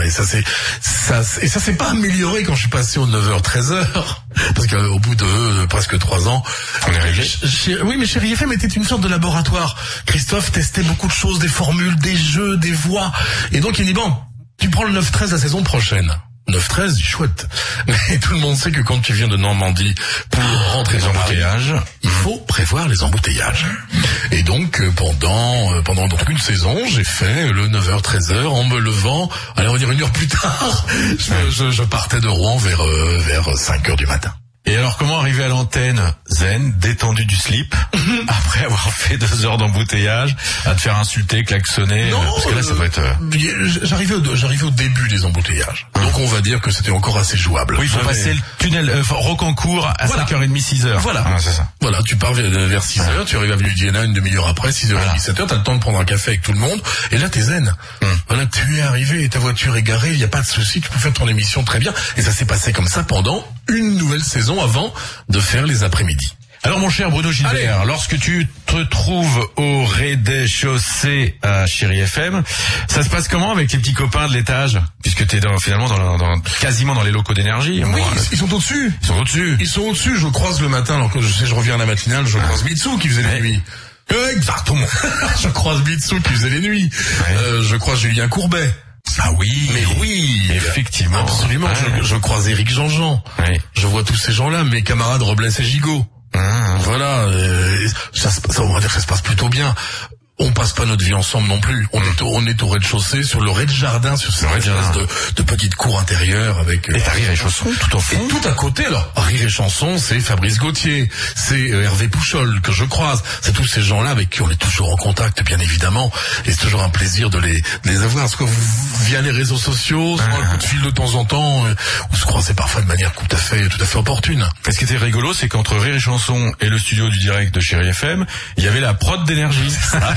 Et ça c'est ça et ça s'est pas amélioré quand je suis passé aux neuf heures treize heures parce qu'au bout de euh, presque trois ans,
on est réglé.
Oui, mais Chérie F M était une sorte de laboratoire. Christophe testait beaucoup de choses, des formules, des jeux, des voix. Et donc il dit bon, tu prends le neuf treize la saison prochaine. neuf treize, chouette. Mais tout le monde sait que quand tu viens de Normandie pour rentrer
les
dans
embouteillages,
Paris, il faut prévoir les embouteillages. Et donc euh, pendant euh, pendant donc une saison, j'ai fait le neuf heures treize heures en me levant, allez on va dire une heure plus tard, je, je, je partais de Rouen vers euh, vers cinq heures du matin.
Et alors, comment arriver à l'antenne zen, détendu du slip, après avoir fait deux heures d'embouteillage, à te faire insulter, klaxonner?
Non,
parce que là, ça doit être...
Euh, j'arrivais au, j'arrivais au début des embouteillages. Hum. Donc on va dire que c'était encore assez jouable.
Oui, il faut
J'avais...
passer le tunnel euh, Rocancourt à
voilà.
cinq heures trente, six heures.
Voilà.
Ah, c'est ça.
Voilà, tu pars vers, vers six heures, tu arrives à Avenue Diana une demi-heure après, six heures trente, voilà. sept heures, t'as le temps de prendre un café avec tout le monde, et là t'es zen. Hum. Voilà, tu es arrivé, ta voiture est garée, il n'y a pas de souci, tu peux faire ton émission très bien. Et ça s'est passé comme ça pendant une nouvelle saison avant de faire les après-midi.
Alors mon cher Bruno Gilbert, allez, lorsque tu te trouves au rez-de-chaussée à Chérie F M, ça se passe comment avec les petits copains de l'étage? Puisque t'es dans, finalement dans, dans, quasiment dans les locaux d'énergie.
Oui,
moi,
ils, ils sont au-dessus.
Ils sont au-dessus.
Ils sont au-dessus, je croise le matin, alors que je sais, je reviens à la matinale, je croise Mitsou qui faisait les nuits. Euh, exactement. Je croise Mitsou qui faisait les nuits. Ouais. Euh, je croise Julien Courbet.
Ah oui,
mais oui,
effectivement,
absolument.
Ouais.
Je, je croise Éric Jean-Jean. Ouais. Je vois tous ces gens-là, mes camarades Robles et Gigot. Mmh. Voilà, euh, ça, ça, on va dire que ça se passe plutôt bien. On passe pas notre vie ensemble non plus. On est au, on est au rez-de-chaussée, sur le rez-de-jardin, sur cette espèce de, de petite cour intérieure avec...
Et t'as Rire et Chanson tout en fond.
Et tout à côté, alors. Rire et Chanson, c'est Fabrice Gauthier, c'est euh, Hervé Pouchol que je croise. C'est tous ces gens-là avec qui on est toujours en contact, bien évidemment. Et c'est toujours un plaisir de les, de les avoir. Parce que via les réseaux sociaux, sur un coup de fil de temps en temps, euh, on se croisait parfois de manière tout à fait, tout à fait opportune.
Et ce qui était rigolo, c'est qu'entre Rire et Chanson et le studio du direct de Chérie F M, il y avait la prod d'énergie.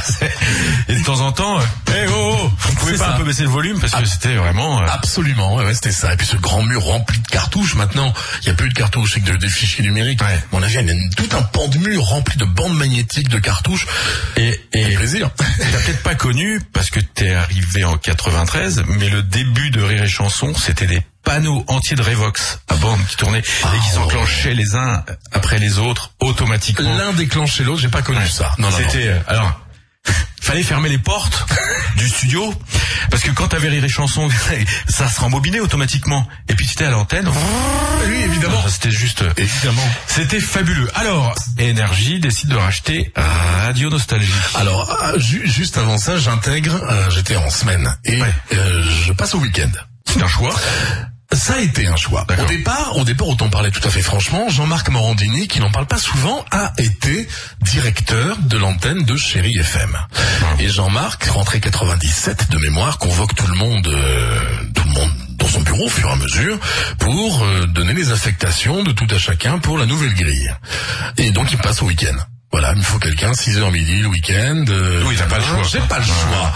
Et de temps en temps, euh, hey oh, oh on pouvait pas ça. Un peu baisser le volume parce que ah, c'était vraiment... Euh...
Absolument, ouais, ouais, c'était ça. Et puis ce grand mur rempli de cartouches, maintenant, il n'y a plus de cartouches, c'est que des fichiers numériques. Ouais. On avait une, tout un pan de mur rempli de bandes magnétiques, de cartouches.
Et, et plaisir. T'as peut-être pas connu, parce que t'es arrivé en quatre-vingt-treize, mais le début de Rire et Chanson, c'était des panneaux entiers de Revox à bande qui tournaient ah, et qui s'enclenchaient oh. les uns après les autres automatiquement.
L'un déclenchait l'autre, j'ai pas connu ouais. ça.
Non, non, c'était... Non. Alors... Fallait fermer les portes du studio parce que quand t'avais Rire et Chanson, ça se rembobinait automatiquement. Et puis tu étais à l'antenne.
Oui, évidemment.
Non, c'était juste,
évidemment.
C'était fabuleux. Alors, Énergie décide de racheter Radio Nostalgie.
Alors, euh, ju- juste avant ça, j'intègre. Euh, j'étais en semaine et ouais. euh, je passe au week-end.
C'est un choix.
Ça a été un choix. D'accord. Au départ, au départ, autant parler tout à fait franchement, Jean-Marc Morandini, qui n'en parle pas souvent, a été directeur de l'antenne de Chérie F M. Et Jean-Marc, rentré quatre-vingt-dix-sept de mémoire, convoque tout le monde, euh, tout le monde dans son bureau au fur et à mesure pour euh, donner les affectations de tout à chacun pour la nouvelle grille. Et donc il passe au week-end. Voilà, il me faut quelqu'un, six heures midi le week-end. Euh,
oui, t'as pas le choix.
J'ai pas le choix.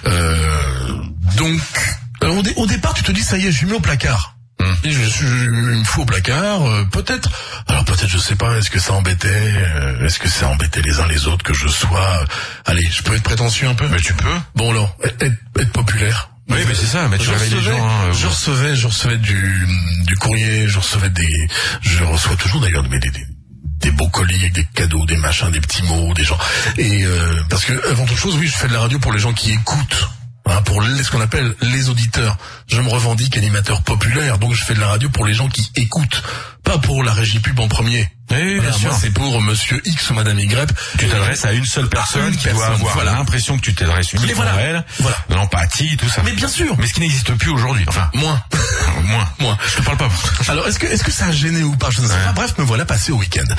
Euh, donc... Alors, au, dé- au départ, tu te dis, ça y est, je suis mis au placard. Hum. Et je, je, je, il me faut au placard, euh, peut-être. Alors peut-être, je sais pas, est-ce que ça embêtait, euh, est-ce que ça embêtait les uns les autres que je sois... Euh, allez, je peux être prétentieux un peu.
Mais tu peux.
Bon alors, être, être populaire.
Oui, mais c'est ça, mais tu réveilles les gens. Hein,
je recevais, je recevais du, du courrier, je recevais des... Je reçois toujours d'ailleurs des... des, des des beaux colis avec des cadeaux, des machins, des petits mots, des gens. Et euh, parce que, avant toute chose, oui, je fais de la radio pour les gens qui écoutent. Hein, pour les, ce qu'on appelle les auditeurs. Je me revendique animateur populaire, donc je fais de la radio pour les gens qui écoutent, pas pour la régie pub en premier.
Oui,
voilà,
bien sûr.
Moi, c'est pour Monsieur X ou Madame Y.
Tu t'adresses à une seule personne
une
qui
personne,
doit avoir
voilà.
l'impression que tu t'adresses uniquement
voilà.
à elle,
voilà.
de l'empathie, tout ça.
Mais bien sûr.
Mais ce qui n'existe plus aujourd'hui. Enfin,
moins,
moins,
moins.
Je te parle pas.
Alors, est-ce que est-ce que ça a gêné ou pas? Je ne sais ouais. pas. Bref, me voilà passé au week-end.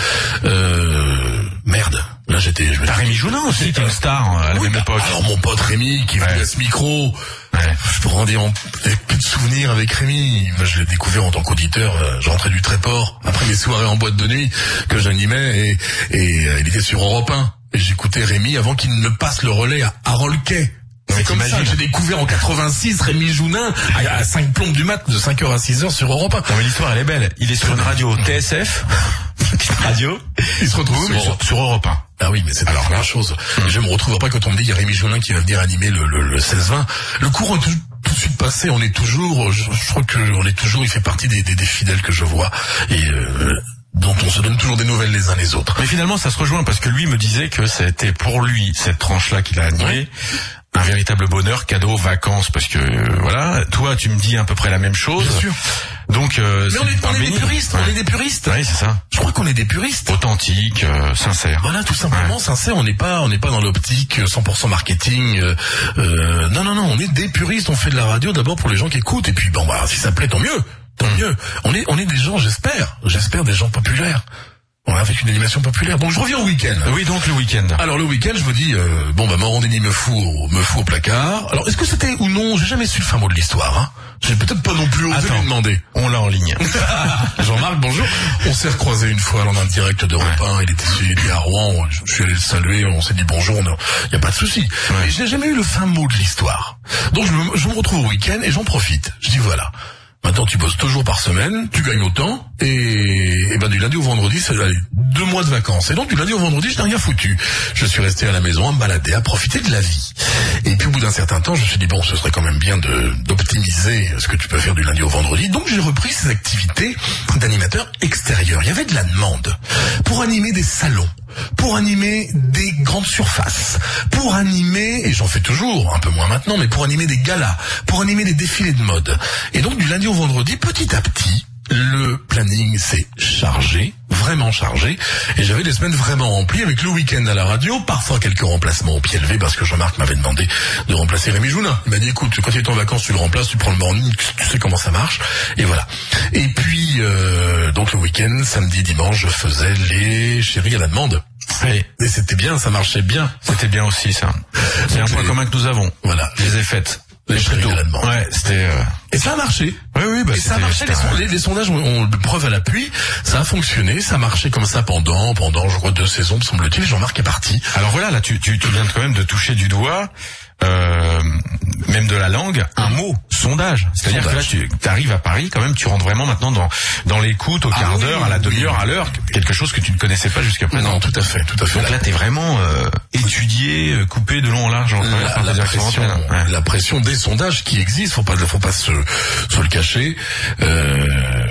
Euh, merde. Là, j'étais.
T'as Rémi Joulin aussi, qui est une star à la
oui,
même époque.
Alors, mon pote Rémi, qui venait
ouais.
à ce micro.
Ouais.
Je peux en dire plus de souvenirs avec Rémi. Je l'ai découvert en tant qu'auditeur. Je rentrais du Tréport après mes soirées en boîte de nuit que j'animais et, et euh, il était sur Europe un. Et j'écoutais Rémi avant qu'il ne passe le relais à Harold Kay. C'est comme ça que j'ai découvert en quatre-vingt-six Rémi Jounin à, à cinq plombes du mat, de cinq heures à six heures sur Europe un.
Non mais l'histoire elle est belle. Il est sur une radio T S F. Radio.
Il se retrouve
sur,
sur,
sur Europe un.
Ah oui, mais c'est alors la même chose. Mmh. Je me retrouve pas quand on me dit il y a Rémi Joulin qui va venir animer le, le, le seize vingt. Le cours est tout, tout suite passé, on est toujours, je, je crois que on est toujours, il fait partie des, des, des fidèles que je vois et euh, dont on se donne toujours des nouvelles les uns les autres.
Mais finalement, ça se rejoint parce que lui me disait que c'était pour lui cette tranche-là qu'il a animée.
Ouais.
Un véritable bonheur, cadeau, vacances, parce que euh, voilà. Toi, tu me dis à peu près la même chose.
Bien sûr.
Donc, euh,
mais on est, on est des puristes,
ouais.
on est des puristes.
Oui, c'est ça.
Je crois qu'on est des puristes.
Authentique, euh, sincère.
Voilà, tout simplement
Ouais.
sincère. On n'est pas, on n'est pas dans l'optique cent pour cent marketing. Euh, euh, non, non, non. On est des puristes. On fait de la radio d'abord pour les gens qui écoutent. Et puis, bon, bah, si ça plaît, tant mieux, tant mieux. On est, on est des gens, j'espère, j'espère des gens populaires. Voilà, avec une animation populaire. Donc je reviens au week-end.
Oui, donc le week-end.
Alors le week-end, je me dis, euh, bon bah Morandini me fout, au, me fout au placard. Alors est-ce que c'était ou non, j'ai jamais su le fin mot de l'histoire. Hein. J'ai peut-être pas non plus osé
Attends,
lui demander.
On l'a en ligne.
Jean-Marc, bonjour. On s'est recroisé une fois dans un direct de repas. Il était, il était à Rouen. Je, je suis allé le saluer. On s'est dit bonjour. Il y a pas de souci.
Ouais.
Mais je n'ai jamais eu le fin mot de l'histoire. Donc je me, je me retrouve au week-end et j'en profite. Je dis voilà. Maintenant, tu bosses deux jours par semaine, tu gagnes autant, et, et ben du lundi au vendredi, c'est allez, deux mois de vacances. Et donc du lundi au vendredi, je n'ai rien foutu. Je suis resté à la maison à me balader, à profiter de la vie. Et puis au bout d'un certain temps, je me suis dit bon, ce serait quand même bien de d'optimiser ce que tu peux faire du lundi au vendredi. Donc j'ai repris ces activités d'animateur extérieur. Il y avait de la demande pour animer des salons, pour animer des grandes surfaces, pour animer, et j'en fais toujours, un peu moins maintenant, mais pour animer des galas, pour animer des défilés de mode. Et donc du lundi au vendredi, petit à petit, le planning s'est chargé, vraiment chargé, et j'avais des semaines vraiment remplies avec le week-end à la radio, parfois quelques remplacements au pied levé, parce que Jean-Marc m'avait demandé de remplacer Rémi Jouna. Il m'a dit écoute, quand tu es en vacances, tu le remplaces, tu prends le morning, tu sais comment ça marche, et voilà. Et puis, euh, donc le week-end, samedi, dimanche, je faisais les chéris à la demande.
Oui.
Et c'était bien, ça marchait bien.
C'était bien aussi, ça. C'est un
Donc,
point
les-
commun que nous avons.
Voilà.
Je les ai faites.
Les
Très
chéris
tôt.
à la demande.
Ouais, c'était... Euh...
Et ça a marché.
Oui, oui, bah
Et ça a
c'était-
marché, les,
c'était-
son- les, les sondages ont, ont preuve à l'appui, ça a fonctionné, ça a marché comme ça pendant, pendant, je crois, deux saisons, me semble-t-il, Jean-Marc est parti.
Alors voilà, là, tu, tu, tu viens quand même de toucher du doigt, euh, même de la langue, un mot, sondage. C'est-à-dire
Sondage.
que là, tu arrives à Paris, quand même, tu rentres vraiment maintenant dans, dans l'écoute, au
Ah
quart
oui,
d'heure, à la
oui.
demi-heure, à l'heure, quelque chose que tu ne connaissais pas jusqu'à présent.
Non, tout à fait, tout à fait.
Donc là, t'es vraiment euh, étudié, euh, coupé de long en large. en travers
La,
par
la
tes directions
pression,
antennes. Ouais.
la pression des sondages qui existent, faut pas, faut pas se, se le cacher. Euh,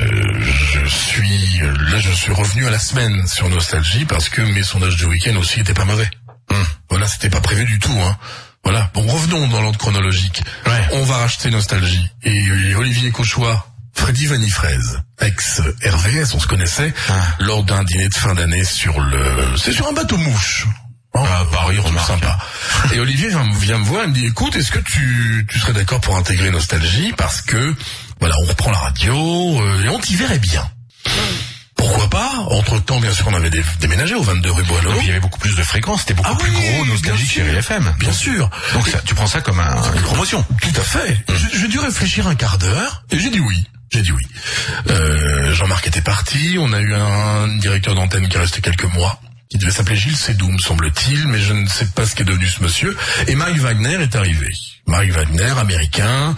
je suis, là, je suis revenu à la semaine sur Nostalgie parce que mes sondages de week-end aussi étaient pas mauvais.
Hum.
Voilà, c'était pas prévu du tout, hein. Voilà. Bon, revenons dans l'ordre chronologique.
Ouais.
On va racheter Nostalgie. Et, et Olivier Cauchois, Freddy Vanifraise, ex-R V S, on se connaissait,
Ah.
lors d'un dîner de fin d'année sur le... C'est sur un bateau mouche. Oh,
Ah, Paris,
tout
remarque.
sympa. Et Olivier vient, vient me voir et me dit, écoute, est-ce que tu, tu serais d'accord pour intégrer Nostalgie parce que, voilà, on reprend la radio euh, et on t'y verrait bien. Pourquoi pas? Entre-temps, bien sûr, on avait dé- déménagé au vingt-deux rue Boileau.
Et puis il y avait beaucoup plus de fréquences, c'était beaucoup
Ah
plus
oui,
gros,
bien
nostalgique
sûr.
chez F M.
Bien sûr.
Donc ça, tu prends ça comme un, une promotion.
Tout à fait. J'ai j'ai dû réfléchir un quart d'heure et j'ai dit oui. J'ai dit oui. Euh, Jean-Marc était parti. On a eu un directeur d'antenne qui est resté quelques mois, qui devait s'appeler Gilles Sédou, me semble-t-il, mais je ne sais pas ce qu'est devenu ce monsieur. Et Mike Wagner est arrivé. Mike Wagner, américain.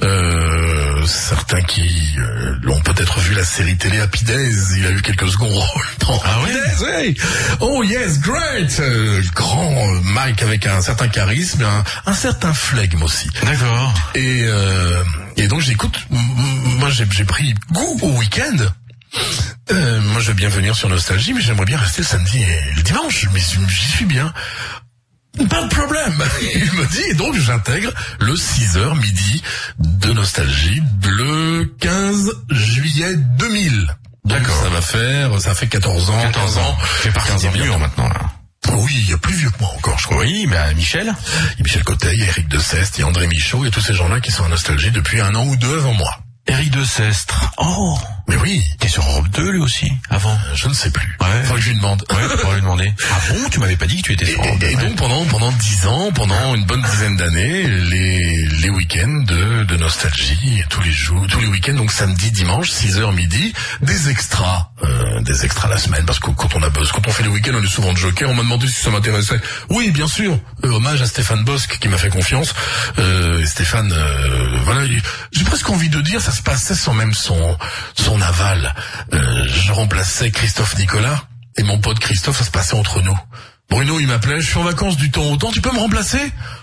Euh, certains qui euh, l'ont peut-être vu la série télé Happy Days. Il a eu quelques seconds rôles dans
Ah
Happy
oui?
Days, oui. Oh yes, great. Euh, grand euh, Mike avec un certain charisme, un, un certain flegme aussi.
D'accord.
Et, euh, et donc j'écoute, m- m- moi j'ai j'ai pris goût au week-end. Euh, moi je veux bien venir sur Nostalgie, mais j'aimerais bien rester le samedi et le dimanche, mais j'y suis bien. Pas de problème. Il me dit, et donc j'intègre le six heures midi de Nostalgie le quinze juillet deux mille. Donc
D'accord.
ça va faire, ça fait quatorze ans.
quatorze ans. Fait partie
quinze
des
ans
murs
bientôt.
maintenant, là.
Oui, il y a plus vieux que moi encore, je crois.
Oui, bah, Michel.
Il y a Michel Coteil, il y a Eric de Ceste, il y a André Michaud, et tous ces gens-là qui sont à Nostalgie depuis un an ou deux avant moi.
Éric de Cestre. Oh.
Mais oui,
T'es sur Europe deux, lui aussi, avant.
je ne sais plus.
Ouais.
Faut que je lui demande.
Ouais, tu pourrais lui demander. Ah bon, tu m'avais pas dit que tu étais
Et,
sur Europe deux.
et- et donc pendant pendant dix ans, pendant une bonne dizaine d'années, les les week-ends de, de Nostalgie, tous les jours, tous les week-ends, donc samedi, dimanche, six heures midi, des extras, euh, des extras la semaine, parce que quand on a bossé, quand on fait les week-ends, on est souvent de joker. On m'a demandé si ça m'intéressait. Oui, bien sûr. Euh, hommage à Stéphane Bosque qui m'a fait confiance. Euh, et Stéphane, euh, voilà, il- j'ai presque envie de dire, ça se passait sans même son son aval. Euh, je remplaçais Christophe Nicolas et mon pote Christophe, ça se passait entre nous. Bruno, il m'appelait, je suis en vacances du temps au temps, tu peux me remplacer?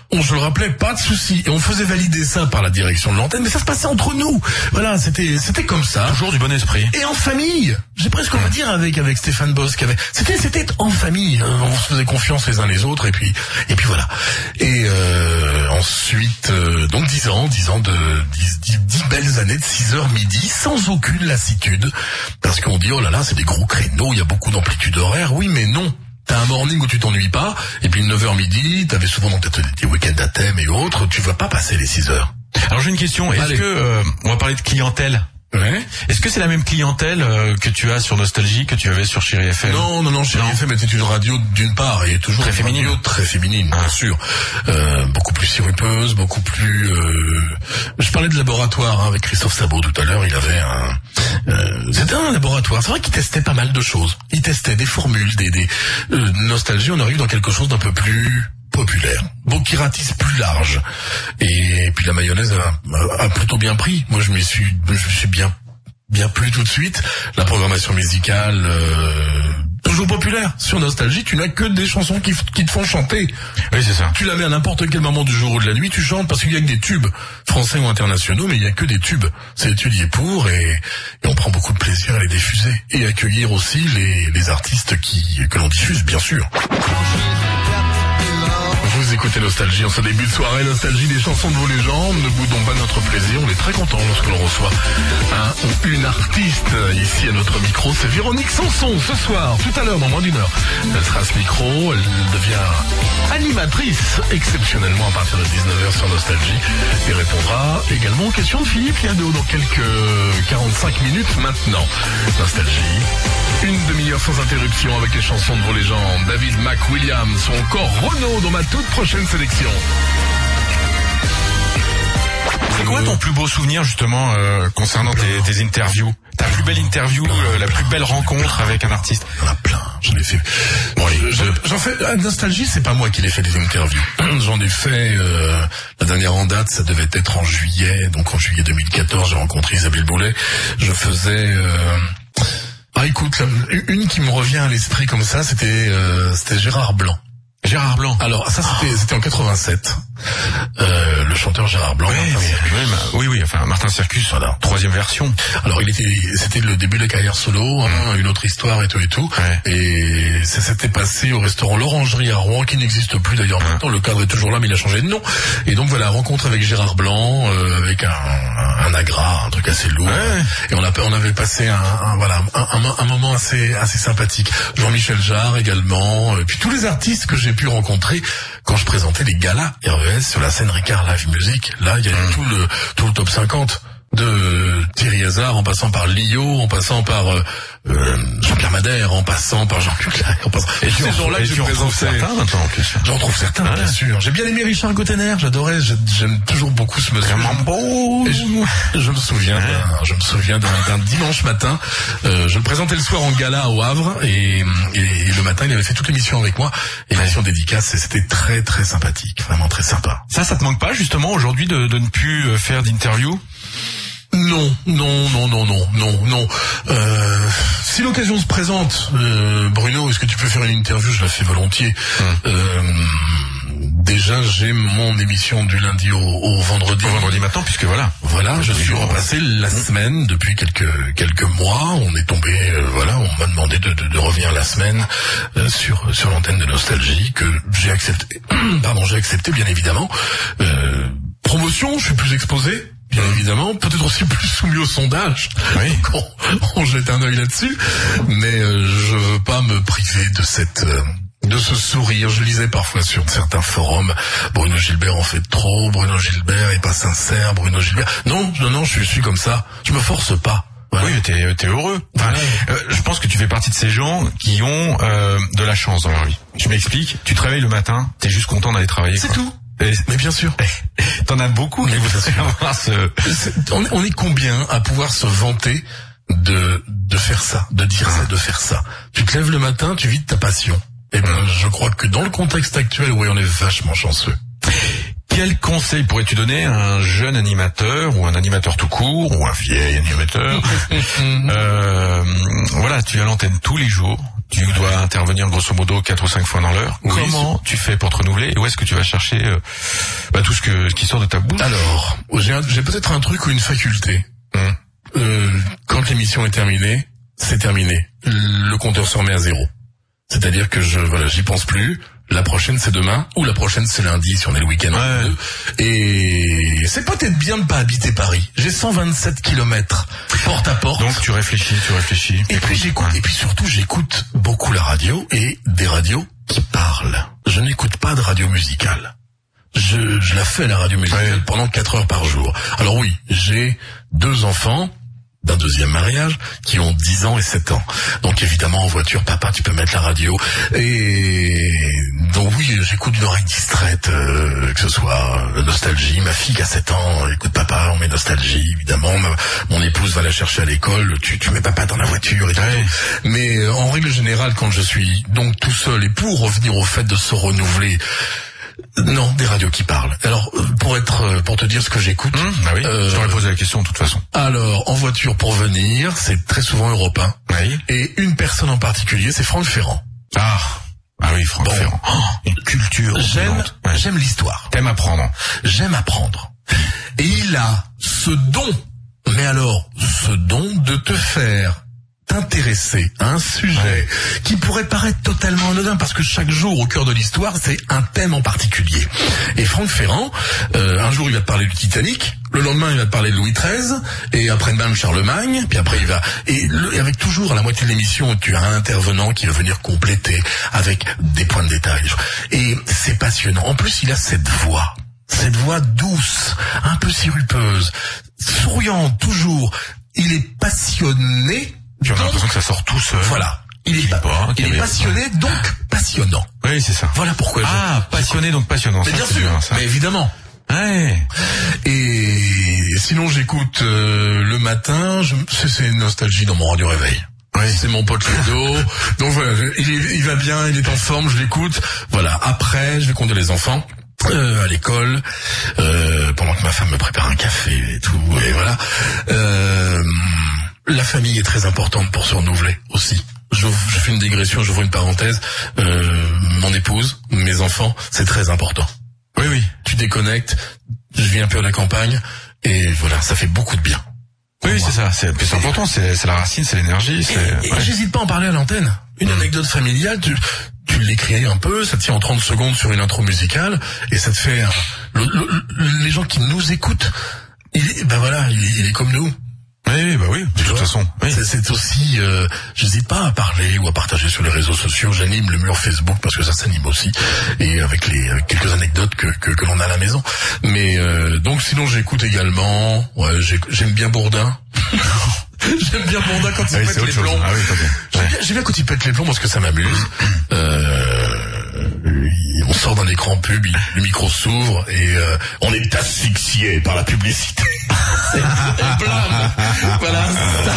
On se le rappelait, pas de souci. Et on faisait valider ça par la direction de l'antenne, mais ça se passait entre nous. Voilà, c'était c'était comme ça.
Toujours du bon esprit.
Et en famille. J'ai presque envie de dire avec avec Stéphane Bosque. Avec... C'était c'était en famille. On se faisait confiance les uns les autres et puis et puis voilà. Et euh, ensuite euh, donc dix ans, dix ans de dix, dix, dix belles années de six heures midi sans aucune lassitude. Parce qu'on dit oh là là, c'est des gros créneaux, il y a beaucoup d'amplitude horaire. Oui, mais non. T'as un morning où tu t'ennuies pas, et puis neuf heures midi, t'avais souvent dans tes, tes week-ends à thème et autres, tu vas pas passer les six heures.
Alors j'ai une question, est-ce
Allez.
que, euh, on va parler de clientèle.
Ouais.
Est-ce que c'est la même clientèle euh, que tu as sur Nostalgie, que tu avais sur Chérie F M?
Non, non, non, Chérie F M était une radio d'une part, et toujours
Très
une
féminine.
radio très féminine,
Ah.
bien sûr. Euh, beaucoup plus sirupeuse, beaucoup plus... Euh... Je parlais de laboratoire hein, avec Christophe Sabot tout à l'heure, il avait un... Euh, c'était un laboratoire, c'est vrai qu'il testait pas mal de choses. Il testait des formules, des... des... Euh, Nostalgie, on arrive dans quelque chose d'un peu plus... populaire, bon qui ratisse plus large, et puis la mayonnaise a, a, a plutôt bien pris. Moi je me suis, je me suis bien, bien plu tout de suite. La programmation musicale euh, toujours populaire sur Nostalgie. Tu n'as que des chansons qui, qui te font chanter.
Oui, c'est ça.
Tu la mets à n'importe quel moment du jour ou de la nuit, tu chantes parce qu'il y a que des tubes français ou internationaux, mais il y a que des tubes. C'est étudié pour et, et on prend beaucoup de plaisir à les diffuser et accueillir aussi les, les artistes qui que l'on diffuse, bien sûr. Vous écoutez Nostalgie en ce début de soirée, Nostalgie des chansons de vos légendes. Ne boudons pas notre plaisir, on est très content lorsque l'on reçoit un ou une artiste ici à notre micro. C'est Véronique Sanson ce soir, tout à l'heure, dans moins d'une heure. Elle sera à ce micro, elle devient animatrice exceptionnellement à partir de dix-neuf heures sur Nostalgie et répondra également aux questions de Philippe Liado dans quelques quarante-cinq minutes maintenant. Nostalgie, une demi-heure sans interruption avec les chansons de vos légendes. David McWilliams ou encore Renaud dans ma toute prochaine sélection.
C'est quoi ton plus beau souvenir justement euh, concernant tes, tes interviews? Ta plus belle interview, euh, la plus belle rencontre avec un artiste?
Il y en a plein, j'en ai fait. Bon, allez, je- j'en fais. ah, Nostalgie, c'est pas moi qui l'ai fait des interviews. J'en ai fait. Euh, la dernière en date, ça devait être en juillet. Donc en juillet deux mille quatorze, j'ai rencontré Isabelle Boulet. Je faisais. Euh, ah, écoute, là, une qui me revient à l'esprit comme ça, c'était euh, c'était Gérard Blanc.
Gérard Blanc.
Alors ça, c'était c'était en quatre-vingt-sept. Euh, le chanteur Gérard Blanc.
Ouais,
Martin
mais-
Circus.
ouais, bah, oui, oui, enfin Martin Circus,
Voilà.
troisième version.
Alors il était, c'était le début de la carrière solo, hein, une autre histoire et tout et tout.
Ouais.
Et ça s'était passé au restaurant L'Orangerie à Rouen, qui n'existe plus d'ailleurs maintenant. Le cadre est toujours là, mais il a changé de nom. Et donc voilà, rencontre avec Gérard Blanc, euh, avec un, un, un agra, un truc assez lourd.
Ouais.
Et on a, on avait passé un, un voilà, un, un, un moment assez, assez sympathique. Jean-Michel Jarre également. Et puis tous les artistes que j'ai pu rencontrer quand je présentais les galas R V S sur la scène Ricard Live Music. Là, il y a eu tout le, tout le top cinquante. De Thierry Hazard, en passant par Lio, en passant par euh, euh, Jean-Pierre Madère, en passant par Jean-Pierre Claire, en passant...
Et
tous
tu
ces
en
gens-là que
et
je
tu en retrouves
présentais.
certains maintenant en plus.
J'en trouve certains,
Ouais.
bien sûr. J'ai bien aimé Richard Gottener, j'adorais, j'ai- j'aime toujours beaucoup ce monsieur.
Vraiment beau.
Et je, je me souviens, d'un, je me souviens d'un, d'un dimanche matin. Euh, je le présentais le soir en gala au Havre et, et, et le matin il avait fait toute l'émission avec moi, émission dédicace, et c'était très très sympathique, vraiment très sympa.
Ça, ça te manque pas justement aujourd'hui de, de ne plus euh, faire d'interview?
Non, non, non, non, non, non, non. Euh, si l'occasion se présente, euh, Bruno, est-ce que tu peux faire une interview? Je la fais volontiers. Euh, déjà, j'ai mon émission du lundi au, au vendredi.
Au vendredi matin, puisque voilà.
Voilà, je suis repassé la semaine depuis quelques quelques mois. On est tombé, euh, voilà, on m'a demandé de, de, de revenir la semaine euh, sur sur l'antenne de Nostalgie, que j'ai accepté. Pardon, j'ai accepté bien évidemment. Euh, promotion, je suis plus exposé. Bien évidemment, peut-être aussi plus soumis au sondage.
Oui.
Donc on, on jette un œil là-dessus, mais euh, je veux pas me priver de cette euh, de ce sourire. Je lisais parfois sur certains forums, Bruno Gilbert en fait trop, Bruno Gilbert est pas sincère, Bruno Gilbert. Non, non, non, je suis comme ça. Je me force pas. Voilà.
Oui, mais t'es, t'es heureux. Enfin,
Ouais.
euh, je pense que tu fais partie de ces gens qui ont euh, de la chance dans leur vie. Je m'explique. Tu te réveilles le matin, t'es juste content d'aller travailler.
C'est
quoi.
tout.
Et
Mais bien sûr.
t'en as beaucoup qui voudraient avoir ce...
C'est- On, on est combien à pouvoir se vanter de de faire ça, de dire ça, de faire ça. Tu te lèves le matin, tu vis de ta passion. Et ben, je crois que dans le contexte actuel, oui, on est vachement chanceux.
Quel conseil pourrais-tu donner à un jeune animateur ou un animateur tout court ou un vieil animateur? euh, Voilà, tu es à l'antenne tous les jours, Tu dois intervenir grosso modo quatre ou cinq fois dans l'heure.
Oui,
Comment tu fais pour te renouveler et où est-ce que tu vas chercher euh, bah, tout ce, que, ce qui sort de ta bouche?
Alors, j'ai, un- j'ai peut-être un truc ou une faculté.
Hum.
Euh, quand l'émission est terminée, c'est terminé. Le compteur se remet à zéro. C'est-à-dire que je, voilà, j'y pense plus. La prochaine c'est demain, ou la prochaine c'est lundi si on est le week-end.
Ouais.
Et c'est peut-être bien de pas habiter Paris. J'ai cent vingt-sept kilomètres porte à porte.
Donc tu réfléchis, tu réfléchis.
Et puis j'écoute,
Ouais.
et puis surtout j'écoute beaucoup la radio et des radios qui parlent. Je n'écoute pas de radio musicale. Je, je la fais la radio musicale
Ouais.
pendant quatre heures par jour. Alors oui, j'ai deux enfants d'un deuxième mariage qui ont dix ans et sept ans. Donc évidemment en voiture, papa, tu peux mettre la radio. Et donc oui, j'écoute une oreille distraite, euh, que ce soit euh, Nostalgie. Ma fille qui a sept ans, écoute papa, on met Nostalgie, évidemment. Ma- mon épouse va la chercher à l'école, tu, tu mets papa dans la voiture et tout.
Ouais.
Mais euh, en règle générale, quand je suis donc tout seul, et pour revenir au fait de se renouveler, non, des radios qui parlent. Alors, euh, pour être, euh, pour te dire ce que j'écoute,
Hum, bah oui,
Euh,
je t'aurais posé la question de toute façon.
alors, en voiture pour venir, c'est très souvent Europe un.
Oui.
Et une personne en particulier, c'est Franck Ferrand.
Ah, ah oui, Franck
Bon.
Ferrand. Oh, une culture.
J'aime,
brûlante. Ouais.
j'aime l'histoire.
T'aimes apprendre.
J'aime apprendre. Et il a ce don, mais alors, ce don de te faire t'intéresser à un sujet qui pourrait paraître totalement anodin parce que chaque jour au cœur de l'histoire c'est un thème en particulier. Et Franck Ferrand, euh, un jour il va te parler du Titanic, le lendemain il va te parler de Louis treize, et après-demain de Charlemagne, puis après il va... Et, le- et avec toujours à la moitié de l'émission tu as un intervenant qui va venir compléter avec des points de détail. Et c'est passionnant. En plus il a cette voix. Cette voix douce, un peu sirupeuse, souriante toujours. Il est passionné.
Tu as
donc,
l'impression que ça sort tout seul.
voilà. Il est,
Pas,
pas, il
qu'il
est
est-
passionné, donc passionnant.
Oui, c'est ça.
Voilà pourquoi je...
Ah, passionné donc passionnant.
Mais
ça,
bien
c'est
sûr,
bien, ça.
mais évidemment.
Ouais.
Et sinon j'écoute euh, le matin, je... c'est, c'est une nostalgie dans mon radio réveil.
Ouais.
C'est mon pote Ludo. Donc voilà, je- il, est- il va bien, il est en forme, je l'écoute. Voilà, après je vais conduire les enfants. Euh, à l'école, euh, pendant que ma femme me prépare un café et tout, et voilà. Euh, la famille est très importante pour se renouveler aussi. Je, je fais une digression, j'ouvre une parenthèse. Euh, mon épouse, mes enfants, c'est très important.
Oui, oui.
Tu déconnectes, je viens un peu à la campagne, et voilà, ça fait beaucoup de bien.
Oui, oui,
Pour
c'est
moi.
ça. C'est, c'est important. C'est, c'est la racine, c'est l'énergie. C'est.
Et, et
ouais.
j'hésite pas à en parler à l'antenne. Une anecdote familiale, tu, tu l'écris un peu, ça tient en trente secondes sur une intro musicale, et ça te fait... un- le- le- les gens qui nous écoutent, il est, ben voilà, il, est- il est comme nous.
Oui, bah oui. De toute façon. Oui.
C'est, c'est aussi, euh, j'hésite pas à parler ou à partager sur les réseaux sociaux. J'anime le mur Facebook parce que ça s'anime aussi, et avec les avec quelques anecdotes que que, que l'on a à la maison. Mais euh, donc sinon j'écoute également. Ouais, j'ai- j'aime bien Bourdin. J'aime bien Bourdin quand il
Ah oui,
pète
c'est autre
les
chose.
plombs.
Ah oui, ok.
J'aime
Ouais.
bien, j'aime bien quand il pète les plombs parce que ça m'amuse. Euh, on sort d'un écran pub, il- le micro s'ouvre et euh, on est asphyxié par la publicité. C'est c'est blâme. Voilà.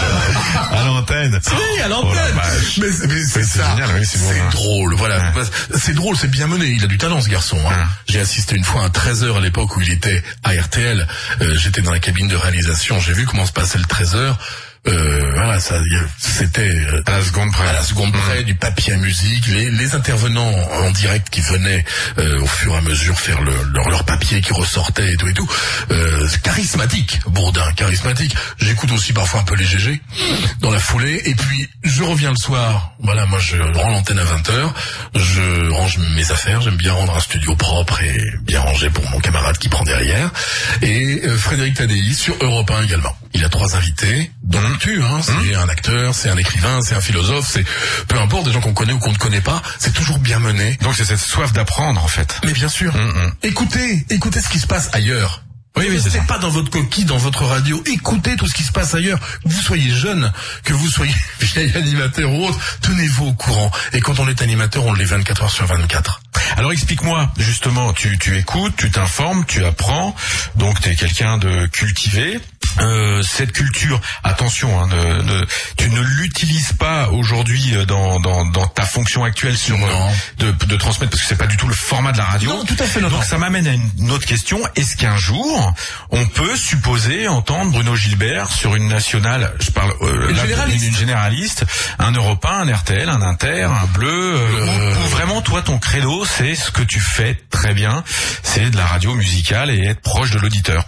À l'antenne.
Oui, à
Oh la
l'antenne.
vache.
mais c'est, mais c'est
c'est
ça.
génial, oui, c'est bon, hein.
drôle, voilà. C'est drôle, c'est bien mené. Il a du talent, ce garçon. Hein.
Ouais.
J'ai assisté une fois à treize heures à l'époque où il était à R T L. Euh, j'étais dans la cabine de réalisation. J'ai vu comment se passait le treize heures. Euh, voilà, ça, y a- c'était euh,
À la seconde près.
à la seconde près, du papier à musique, les, les intervenants en direct qui venaient euh, au fur et à mesure faire le, leur, leur papier qui ressortait et tout et tout. Euh, c'est charismatique, Bourdin, charismatique. J'écoute aussi parfois un peu les G G dans la foulée, et puis je reviens le soir. Voilà, moi je rends l'antenne à vingt heures, je range mes affaires, j'aime bien rendre un studio propre et bien rangé pour mon camarade qui prend derrière. Et euh, Frédéric Tadei sur Europe un également. Il a trois invités, dont tu, hein, c'est un acteur, c'est un écrivain, c'est un philosophe, c'est peu importe, des gens qu'on connaît ou qu'on ne connaît pas, c'est toujours bien mené.
Donc c'est cette soif d'apprendre en fait.
Mais bien sûr,
Mm, mm.
écoutez, écoutez ce qui se passe ailleurs.
Oui, oui, c'est
Restez
ça.
pas dans votre coquille, dans votre radio. Écoutez tout ce qui se passe ailleurs. Que vous soyez jeune, que vous soyez vieil animateur ou autre, tenez-vous au courant. Et quand on est animateur, on l'est vingt-quatre heures sur vingt-quatre.
Alors explique-moi, justement, tu, tu écoutes, tu t'informes, tu apprends, donc tu es quelqu'un de cultivé. Euh, cette culture, attention, hein, ne, ne, tu ne l'utilises pas aujourd'hui dans, dans, dans ta fonction actuelle sur de, de transmettre, parce que c'est pas du tout le format de la radio.
Non, tout à fait.
Donc ça m'amène à une autre question. Est-ce qu'un jour on peut supposer entendre Bruno Gilbert sur une nationale, je parle euh,
une,
là,
généraliste.
Une, une généraliste, un Europe un, un R T L, un Inter, un Bleu, euh,
euh...
où, où vraiment toi ton credo c'est ce que tu fais très bien, c'est de la radio musicale et être proche de l'auditeur.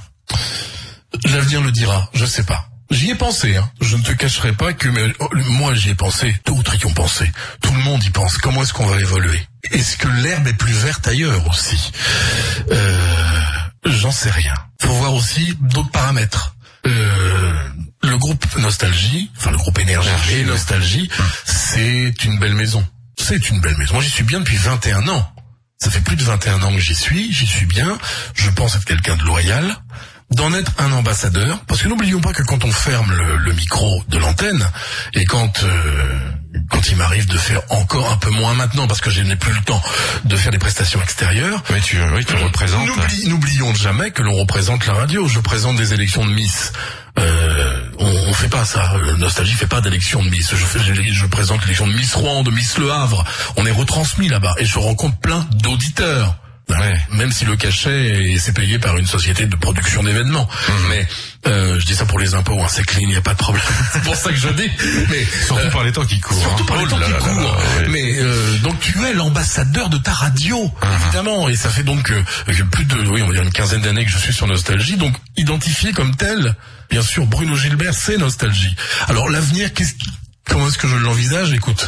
L'avenir le dira, je sais pas. J'y ai pensé, hein. Je ne te cacherai pas que mais, oh, moi j'y ai pensé, d'autres y ont pensé. Tout le monde y pense. Comment est-ce qu'on va évoluer? Est-ce que l'herbe est plus verte ailleurs aussi? Euh, j'en sais rien. Faut voir aussi d'autres paramètres. Euh, le groupe Nostalgie, enfin le groupe Énergie et Nostalgie, c'est une belle maison. C'est une belle maison. Moi j'y suis bien depuis vingt et un ans. Ça fait plus de vingt et un ans que j'y suis, j'y suis bien. Je pense être quelqu'un de loyal. D'en être un ambassadeur, parce que n'oublions pas que quand on ferme le, le micro de l'antenne, et quand euh, quand il m'arrive de faire encore un peu moins maintenant, parce que je n'ai plus le temps de faire des prestations extérieures,
mais tu, oui, tu représentes.
N'oublie, n'oublions jamais que l'on représente la radio. Je présente des élections de Miss. Euh, on, on fait pas ça. Nostalgie fait pas d'élection de Miss. Je fais, je, je présente l'élection de Miss Rouen, de Miss Le Havre. On est retransmis là-bas, et je rencontre plein d'auditeurs. Ouais. Même si le cachet est, c'est payé par une société de production d'événements. Mmh. Mais euh, je dis ça pour les impôts, hein, c'est clean, il n'y a pas de problème. C'est pour ça que je dis. Mais
surtout euh, par les temps qui courent.
Surtout
hein.
par les
oh
temps
là
qui
là
courent.
Là là, oui.
Mais euh, donc tu es l'ambassadeur de ta radio, mmh. évidemment. Et ça fait donc euh, plus de, oui, on va dire une quinzaine d'années que je suis sur Nostalgie. Donc identifié comme tel, bien sûr, Bruno Gilbert, c'est Nostalgie. Alors l'avenir, qu'est-ce qui, comment est-ce que je l'envisage? Écoute,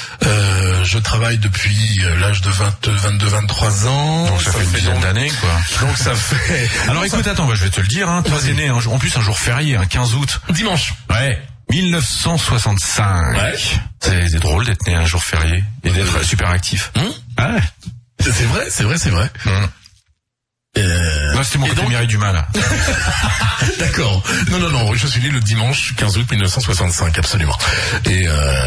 euh, je travaille depuis l'âge de vingt, vingt-deux, vingt-trois ans.
Donc ça, ça fait une dizaine d'années, quoi.
Donc ça fait...
Alors écoute, attends, bah, je vais te le dire, hein. Toi, t'es né, en plus, un jour férié, un quinze août.
Dimanche.
Ouais. mille neuf cent soixante-cinq. Ouais. C'est, c'est drôle d'être né un jour férié et d'être euh... super actif.
Hum
ouais.
C'est, c'est vrai, c'est vrai, c'est vrai. Hum.
Euh... Non, c'était mon côté mérite du mal.
D'accord. Non, non, non. Je suis né le dimanche quinze août mille neuf cent soixante-cinq, absolument. Et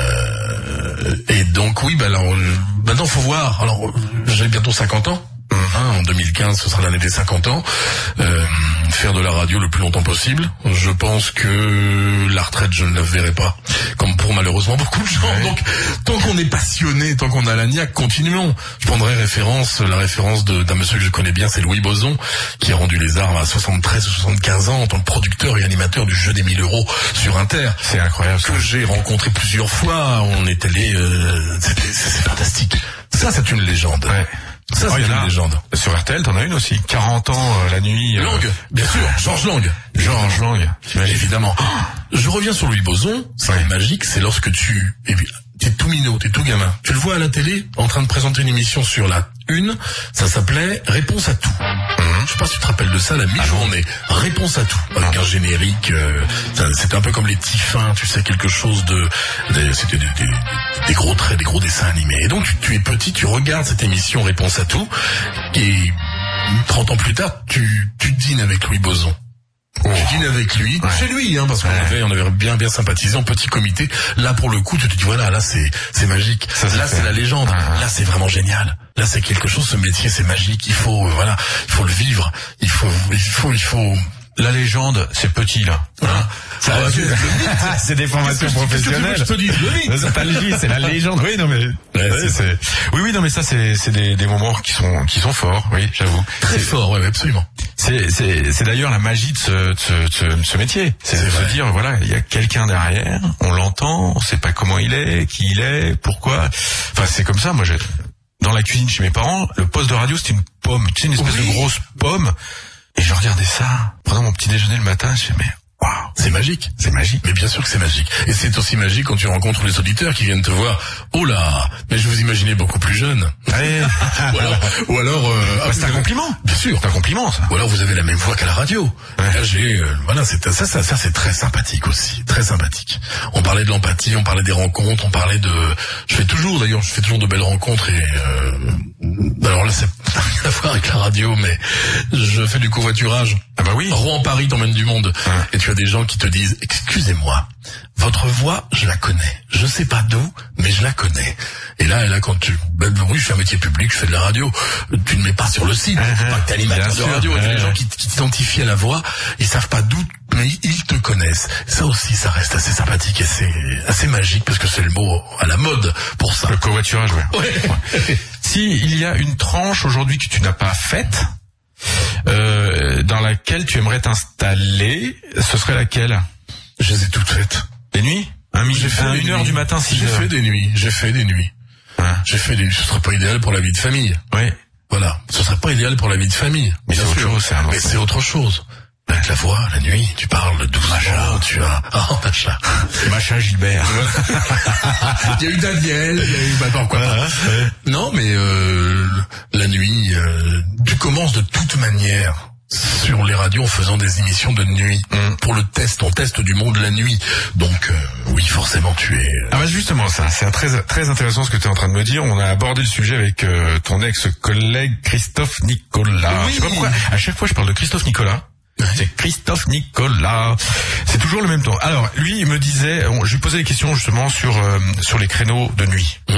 euh... et donc oui, bah alors maintenant faut voir. Alors j'ai bientôt cinquante ans. Hein, en deux mille quinze, ce sera l'année des cinquante ans. Euh, faire de la radio le plus longtemps possible. Je pense que la retraite, je ne la verrai pas. Comme pour malheureusement beaucoup de gens. Ouais. Donc, tant qu'on est passionné, tant qu'on a la niaque, continuons. Je prendrai référence, la référence de, d'un monsieur que je connais bien, c'est Louis Boson, qui a rendu les armes à soixante-treize ou soixante-quinze ans en tant que producteur et animateur du jeu des mille euros sur Inter.
C'est incroyable.
Que j'ai rencontré plusieurs fois. On est allé, euh, c'était, c'est, c'est fantastique. Ça, c'est une légende.
Ouais.
Ça, c'est oh, une légende.
Sur R T L, t'en as une aussi. quarante ans, euh, la nuit. Euh...
Lang, bien sûr. Georges Lang.
Georges Lang.
Évidemment. Je reviens sur Louis Boson. C'est ouais. magique. C'est lorsque tu, et puis, t'es tout minot, t'es tout gamin. Tu le vois à la télé, en train de présenter une émission sur la une. Ça s'appelait Réponse à tout. Mmh. Je sais pas si tu te rappelles de ça, la mi-journée. Ah, Réponse à tout. Avec un générique, euh, c'était un peu comme les Tiffins, tu sais, quelque chose de, de c'était des, des, des gros traits, des gros dessins animés. Et donc, tu, tu es petit, tu regardes cette émission Réponse à tout, et trente ans plus tard, tu, tu dînes avec Louis Boson. Oh. Tu dînes avec lui, ouais. chez lui, hein, parce qu'on ouais. avait, on avait bien, bien sympathisé en petit comité. Là, pour le coup, tu te dis, voilà, là, c'est, c'est magique. Ça, là, c'est, c'est la légende. Ah. Là, c'est vraiment génial. Là, c'est quelque chose, ce métier, c'est magique. Il faut, euh, voilà, il faut le vivre. Il faut, il faut, il faut.
La légende, c'est petit, là. Hein ça, ah, c'est, c'est des formations professionnelles.
Je te dis, le
nostalgie, c'est la légende. Oui, non, mais, ouais, c'est, c'est, oui, oui, non, mais ça, c'est, c'est des, des moments qui sont, qui sont forts. Oui, j'avoue.
Très forts, oui, absolument.
C'est, c'est, c'est d'ailleurs la magie de ce, de ce, de ce, de ce métier. C'est, c'est de se dire, voilà, il y a quelqu'un derrière, on l'entend, on sait pas comment il est, qui il est, pourquoi. Enfin, c'est comme ça, moi, j'ai, dans la cuisine chez mes parents, le poste de radio, c'était une pomme, tu sais, une espèce oui. de grosse pomme. Et je regardais ça, pendant mon petit déjeuner le matin, je me disais, mais waouh,
c'est magique.
C'est magique.
Mais bien sûr que c'est magique. Et c'est aussi magique quand tu rencontres les auditeurs qui viennent te voir. Oh là, mais je vous imaginais beaucoup plus jeune.
Ouais.
ou alors, ou alors, euh,
bah, c'est un compliment.
Bien sûr.
C'est un compliment, ça.
Ou alors vous avez la même voix qu'à la radio. Ouais. Là, j'ai, euh, voilà, c'est, ça, ça, ça, c'est très sympathique aussi. Très sympathique. On parlait de l'empathie, on parlait des rencontres, on parlait de, je fais toujours, d'ailleurs, je fais toujours de belles rencontres et, euh, alors là, c'est, rien à voir avec la radio, mais je fais du covoiturage.
Ah bah oui.
Rouen-Paris t'emmène du monde.
Ouais.
Et tu as des gens qui te disent, excusez-moi, votre voix, je la connais. Je sais pas d'où, mais je la connais. Et là, là, quand tu, ben, oui, je fais un métier public, je fais de la radio. Tu ne mets pas sur le site.
Uh-huh.
C'est pas que t'es animateur
Bien
de
sûr.
radio. Et
Uh-huh.
les gens qui, qui t'identifient à la voix, ils savent pas d'où, mais ils te connaissent. Ça aussi, ça reste assez sympathique et c'est assez magique parce que c'est le mot à la mode pour ça.
Le covoiturage, ouais.
Ouais.
Si il y a une tranche aujourd'hui que tu n'as pas faite, euh, dans laquelle tu aimerais t'installer, ce serait laquelle?
Je les ai toutes faites.
Les nuits? Un mi-
J'ai fait
à
des
une heure
nuits.
du matin, six
J'ai
heures.
fait des nuits. J'ai fait des nuits.
Hein.
J'ai fait des, ce serait pas idéal pour la vie de famille.
Ouais.
Voilà. Ce serait pas idéal pour la vie de famille.
Mais
bien
c'est autre
sûr.
chose, c'est un
Mais
autre-
c'est autre chose. Avec la voix, la nuit, tu parles doucement, tu as, oh, machin.
Machin Gilbert.
Il y a eu Daniel, il y a eu, bah, pourquoi pas. Non, mais, euh, la nuit, euh, tu commences de toute manière sur les radios en faisant des émissions de nuit.
Mm.
Pour le test, on teste du monde la nuit. Donc, euh, oui, forcément, tu es,
Ah bah justement ça, c'est un très très intéressant ce que tu es en train de me dire. On a abordé le sujet avec euh, ton ex-collègue Christophe Nicolas.
Oui.
Je sais pas pourquoi, à chaque fois je parle de Christophe Nicolas. C'est Christophe Nicolas. C'est toujours le même temps. Alors, lui, il me disait, on- je lui posais des questions justement sur euh, sur les créneaux de nuit.
Mhm.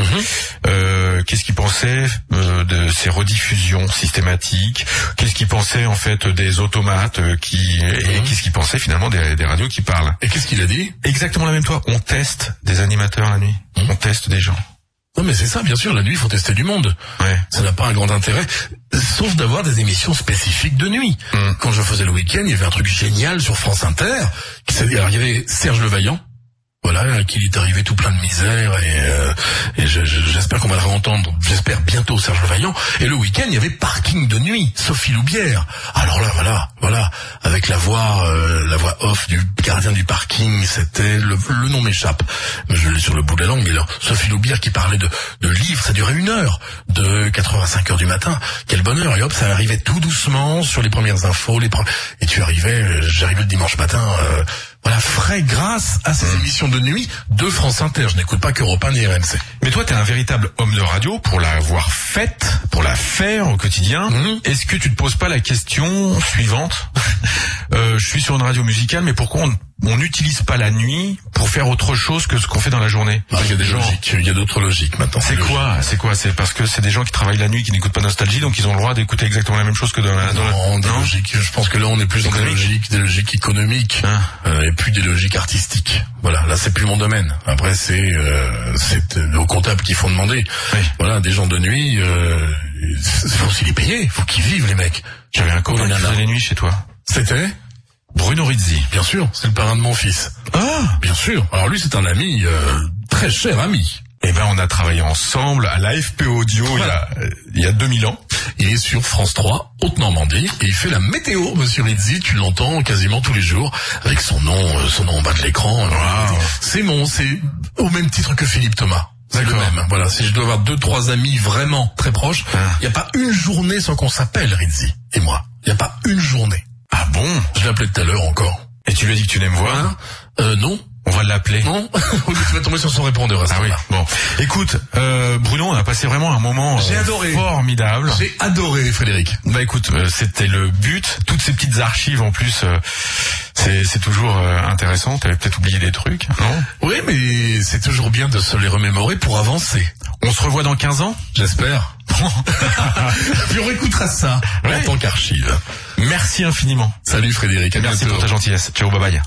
Euh, qu'est-ce qu'il pensait euh, de ces rediffusions systématiques? Qu'est-ce qu'il pensait en fait des automates euh, qui et qu'est-ce qu'il pensait finalement des, des radios qui parlent?
Et qu'est-ce qu'il a dit?
Exactement la même toi. On teste des animateurs la nuit. On teste des gens.
Non, mais c'est ça, bien sûr, la nuit, il faut tester du monde.
Ouais.
Ça n'a pas un grand intérêt, sauf d'avoir des émissions spécifiques de nuit.
Mm.
Quand je faisais le week-end, il y avait un truc génial sur France Inter. Qui s'est- Alors, il y avait Serge Levaillant, voilà, qui est arrivé tout plein de misère, et, euh, et je- je- j'espère qu'on va le réentendre. J'espère bientôt Serge Levaillant. Et le week-end, il y avait Parking de nuit, Sophie Loubière. Alors là, voilà, voilà, avec la voix, euh, la voix off du gardien du parking, c'était le, le nom m'échappe, mais je l'ai sur le bout de la langue. Mais alors, Sophie Loubière qui parlait de, de livres, ça durait une heure, de quatre heures à cinq heures du matin. Quel bonheur! Et hop, ça arrivait tout doucement sur les premières infos, les pre- et tu arrivais, euh, j'arrivais le dimanche matin. Euh, Voilà, frais grâce à ces émissions de nuit de France Inter. Je n'écoute pas qu'Europe un ni R M C.
Mais toi, t'es un véritable homme de radio pour l'avoir faite, pour la faire au quotidien.
Mhm.
Est-ce que tu te poses pas la question suivante? euh, je suis sur une radio musicale, mais pourquoi on on n'utilise pas la nuit pour faire autre chose que ce qu'on fait dans la journée?
Ah, il y a des
Genre,
logiques, il y a d'autres logiques maintenant.
C'est quoi? C'est quoi? C'est parce que c'est des gens qui travaillent la nuit, qui n'écoutent pas Nostalgie, donc ils ont le droit d'écouter exactement la même chose que dans la... Dans
Non,
la...
des
non
logiques. Je pense que là, on est plus dans des
Économique.
logiques, des logiques économiques,
Hein.
euh, et puis des logiques artistiques. Voilà, là, c'est plus mon domaine. Après, c'est euh, c'est euh, aux comptables qu'il faut demander.
Oui.
Voilà, des gens de nuit, euh, il faut aussi les payer, il faut qu'ils vivent, les mecs.
J'avais un copain
Oh,
qui
nana.
faisait les nuits chez toi.
C'était
Bruno Rizzi.
Bien sûr, c'est le parrain de mon fils.
Ah!
Bien sûr. Alors lui, c'est un ami, euh, très cher ami.
Eh ben, on a travaillé ensemble à l'A F P Audio il y a, euh, il y a deux mille ans.
Il est sur France trois, Haute-Normandie, et il fait la météo, monsieur Rizzi, tu l'entends quasiment tous les jours, avec son nom, euh, son nom en bas de l'écran.
Wow.
C'est mon, c'est au même titre que Philippe Thomas. C'est le
D'accord.
même. Voilà, si je dois avoir deux, trois amis vraiment très proches, il
Ah.
n'y a pas une journée sans qu'on s'appelle Rizzi et moi. Il n'y a pas une journée.
Ah bon?
Je l'appelais tout à l'heure encore.
Et tu lui as dit que tu l'aimes voir?
Hein euh, non.
On va l'appeler.
Non. Oui, tu vas tomber sur son répondeur à ce
Ah oui.
moment-là.
Bon. Écoute, euh, Bruno, on a passé vraiment un moment
J'ai
euh,
adoré.
formidable.
J'ai adoré Frédéric.
Bah écoute, euh, c'était le but. Toutes ces petites archives en plus, euh, c'est c'est toujours euh, intéressant. T'avais peut-être oublié des trucs, non?
Oui, mais c'est toujours bien de se les remémorer pour avancer.
On se revoit dans quinze ans?
J'espère. Puis on réécoutera ça
Ouais.
en tant qu'archive.
Merci infiniment.
Salut Frédéric, à
Merci
bientôt.
pour ta gentillesse. Ciao, bye bye.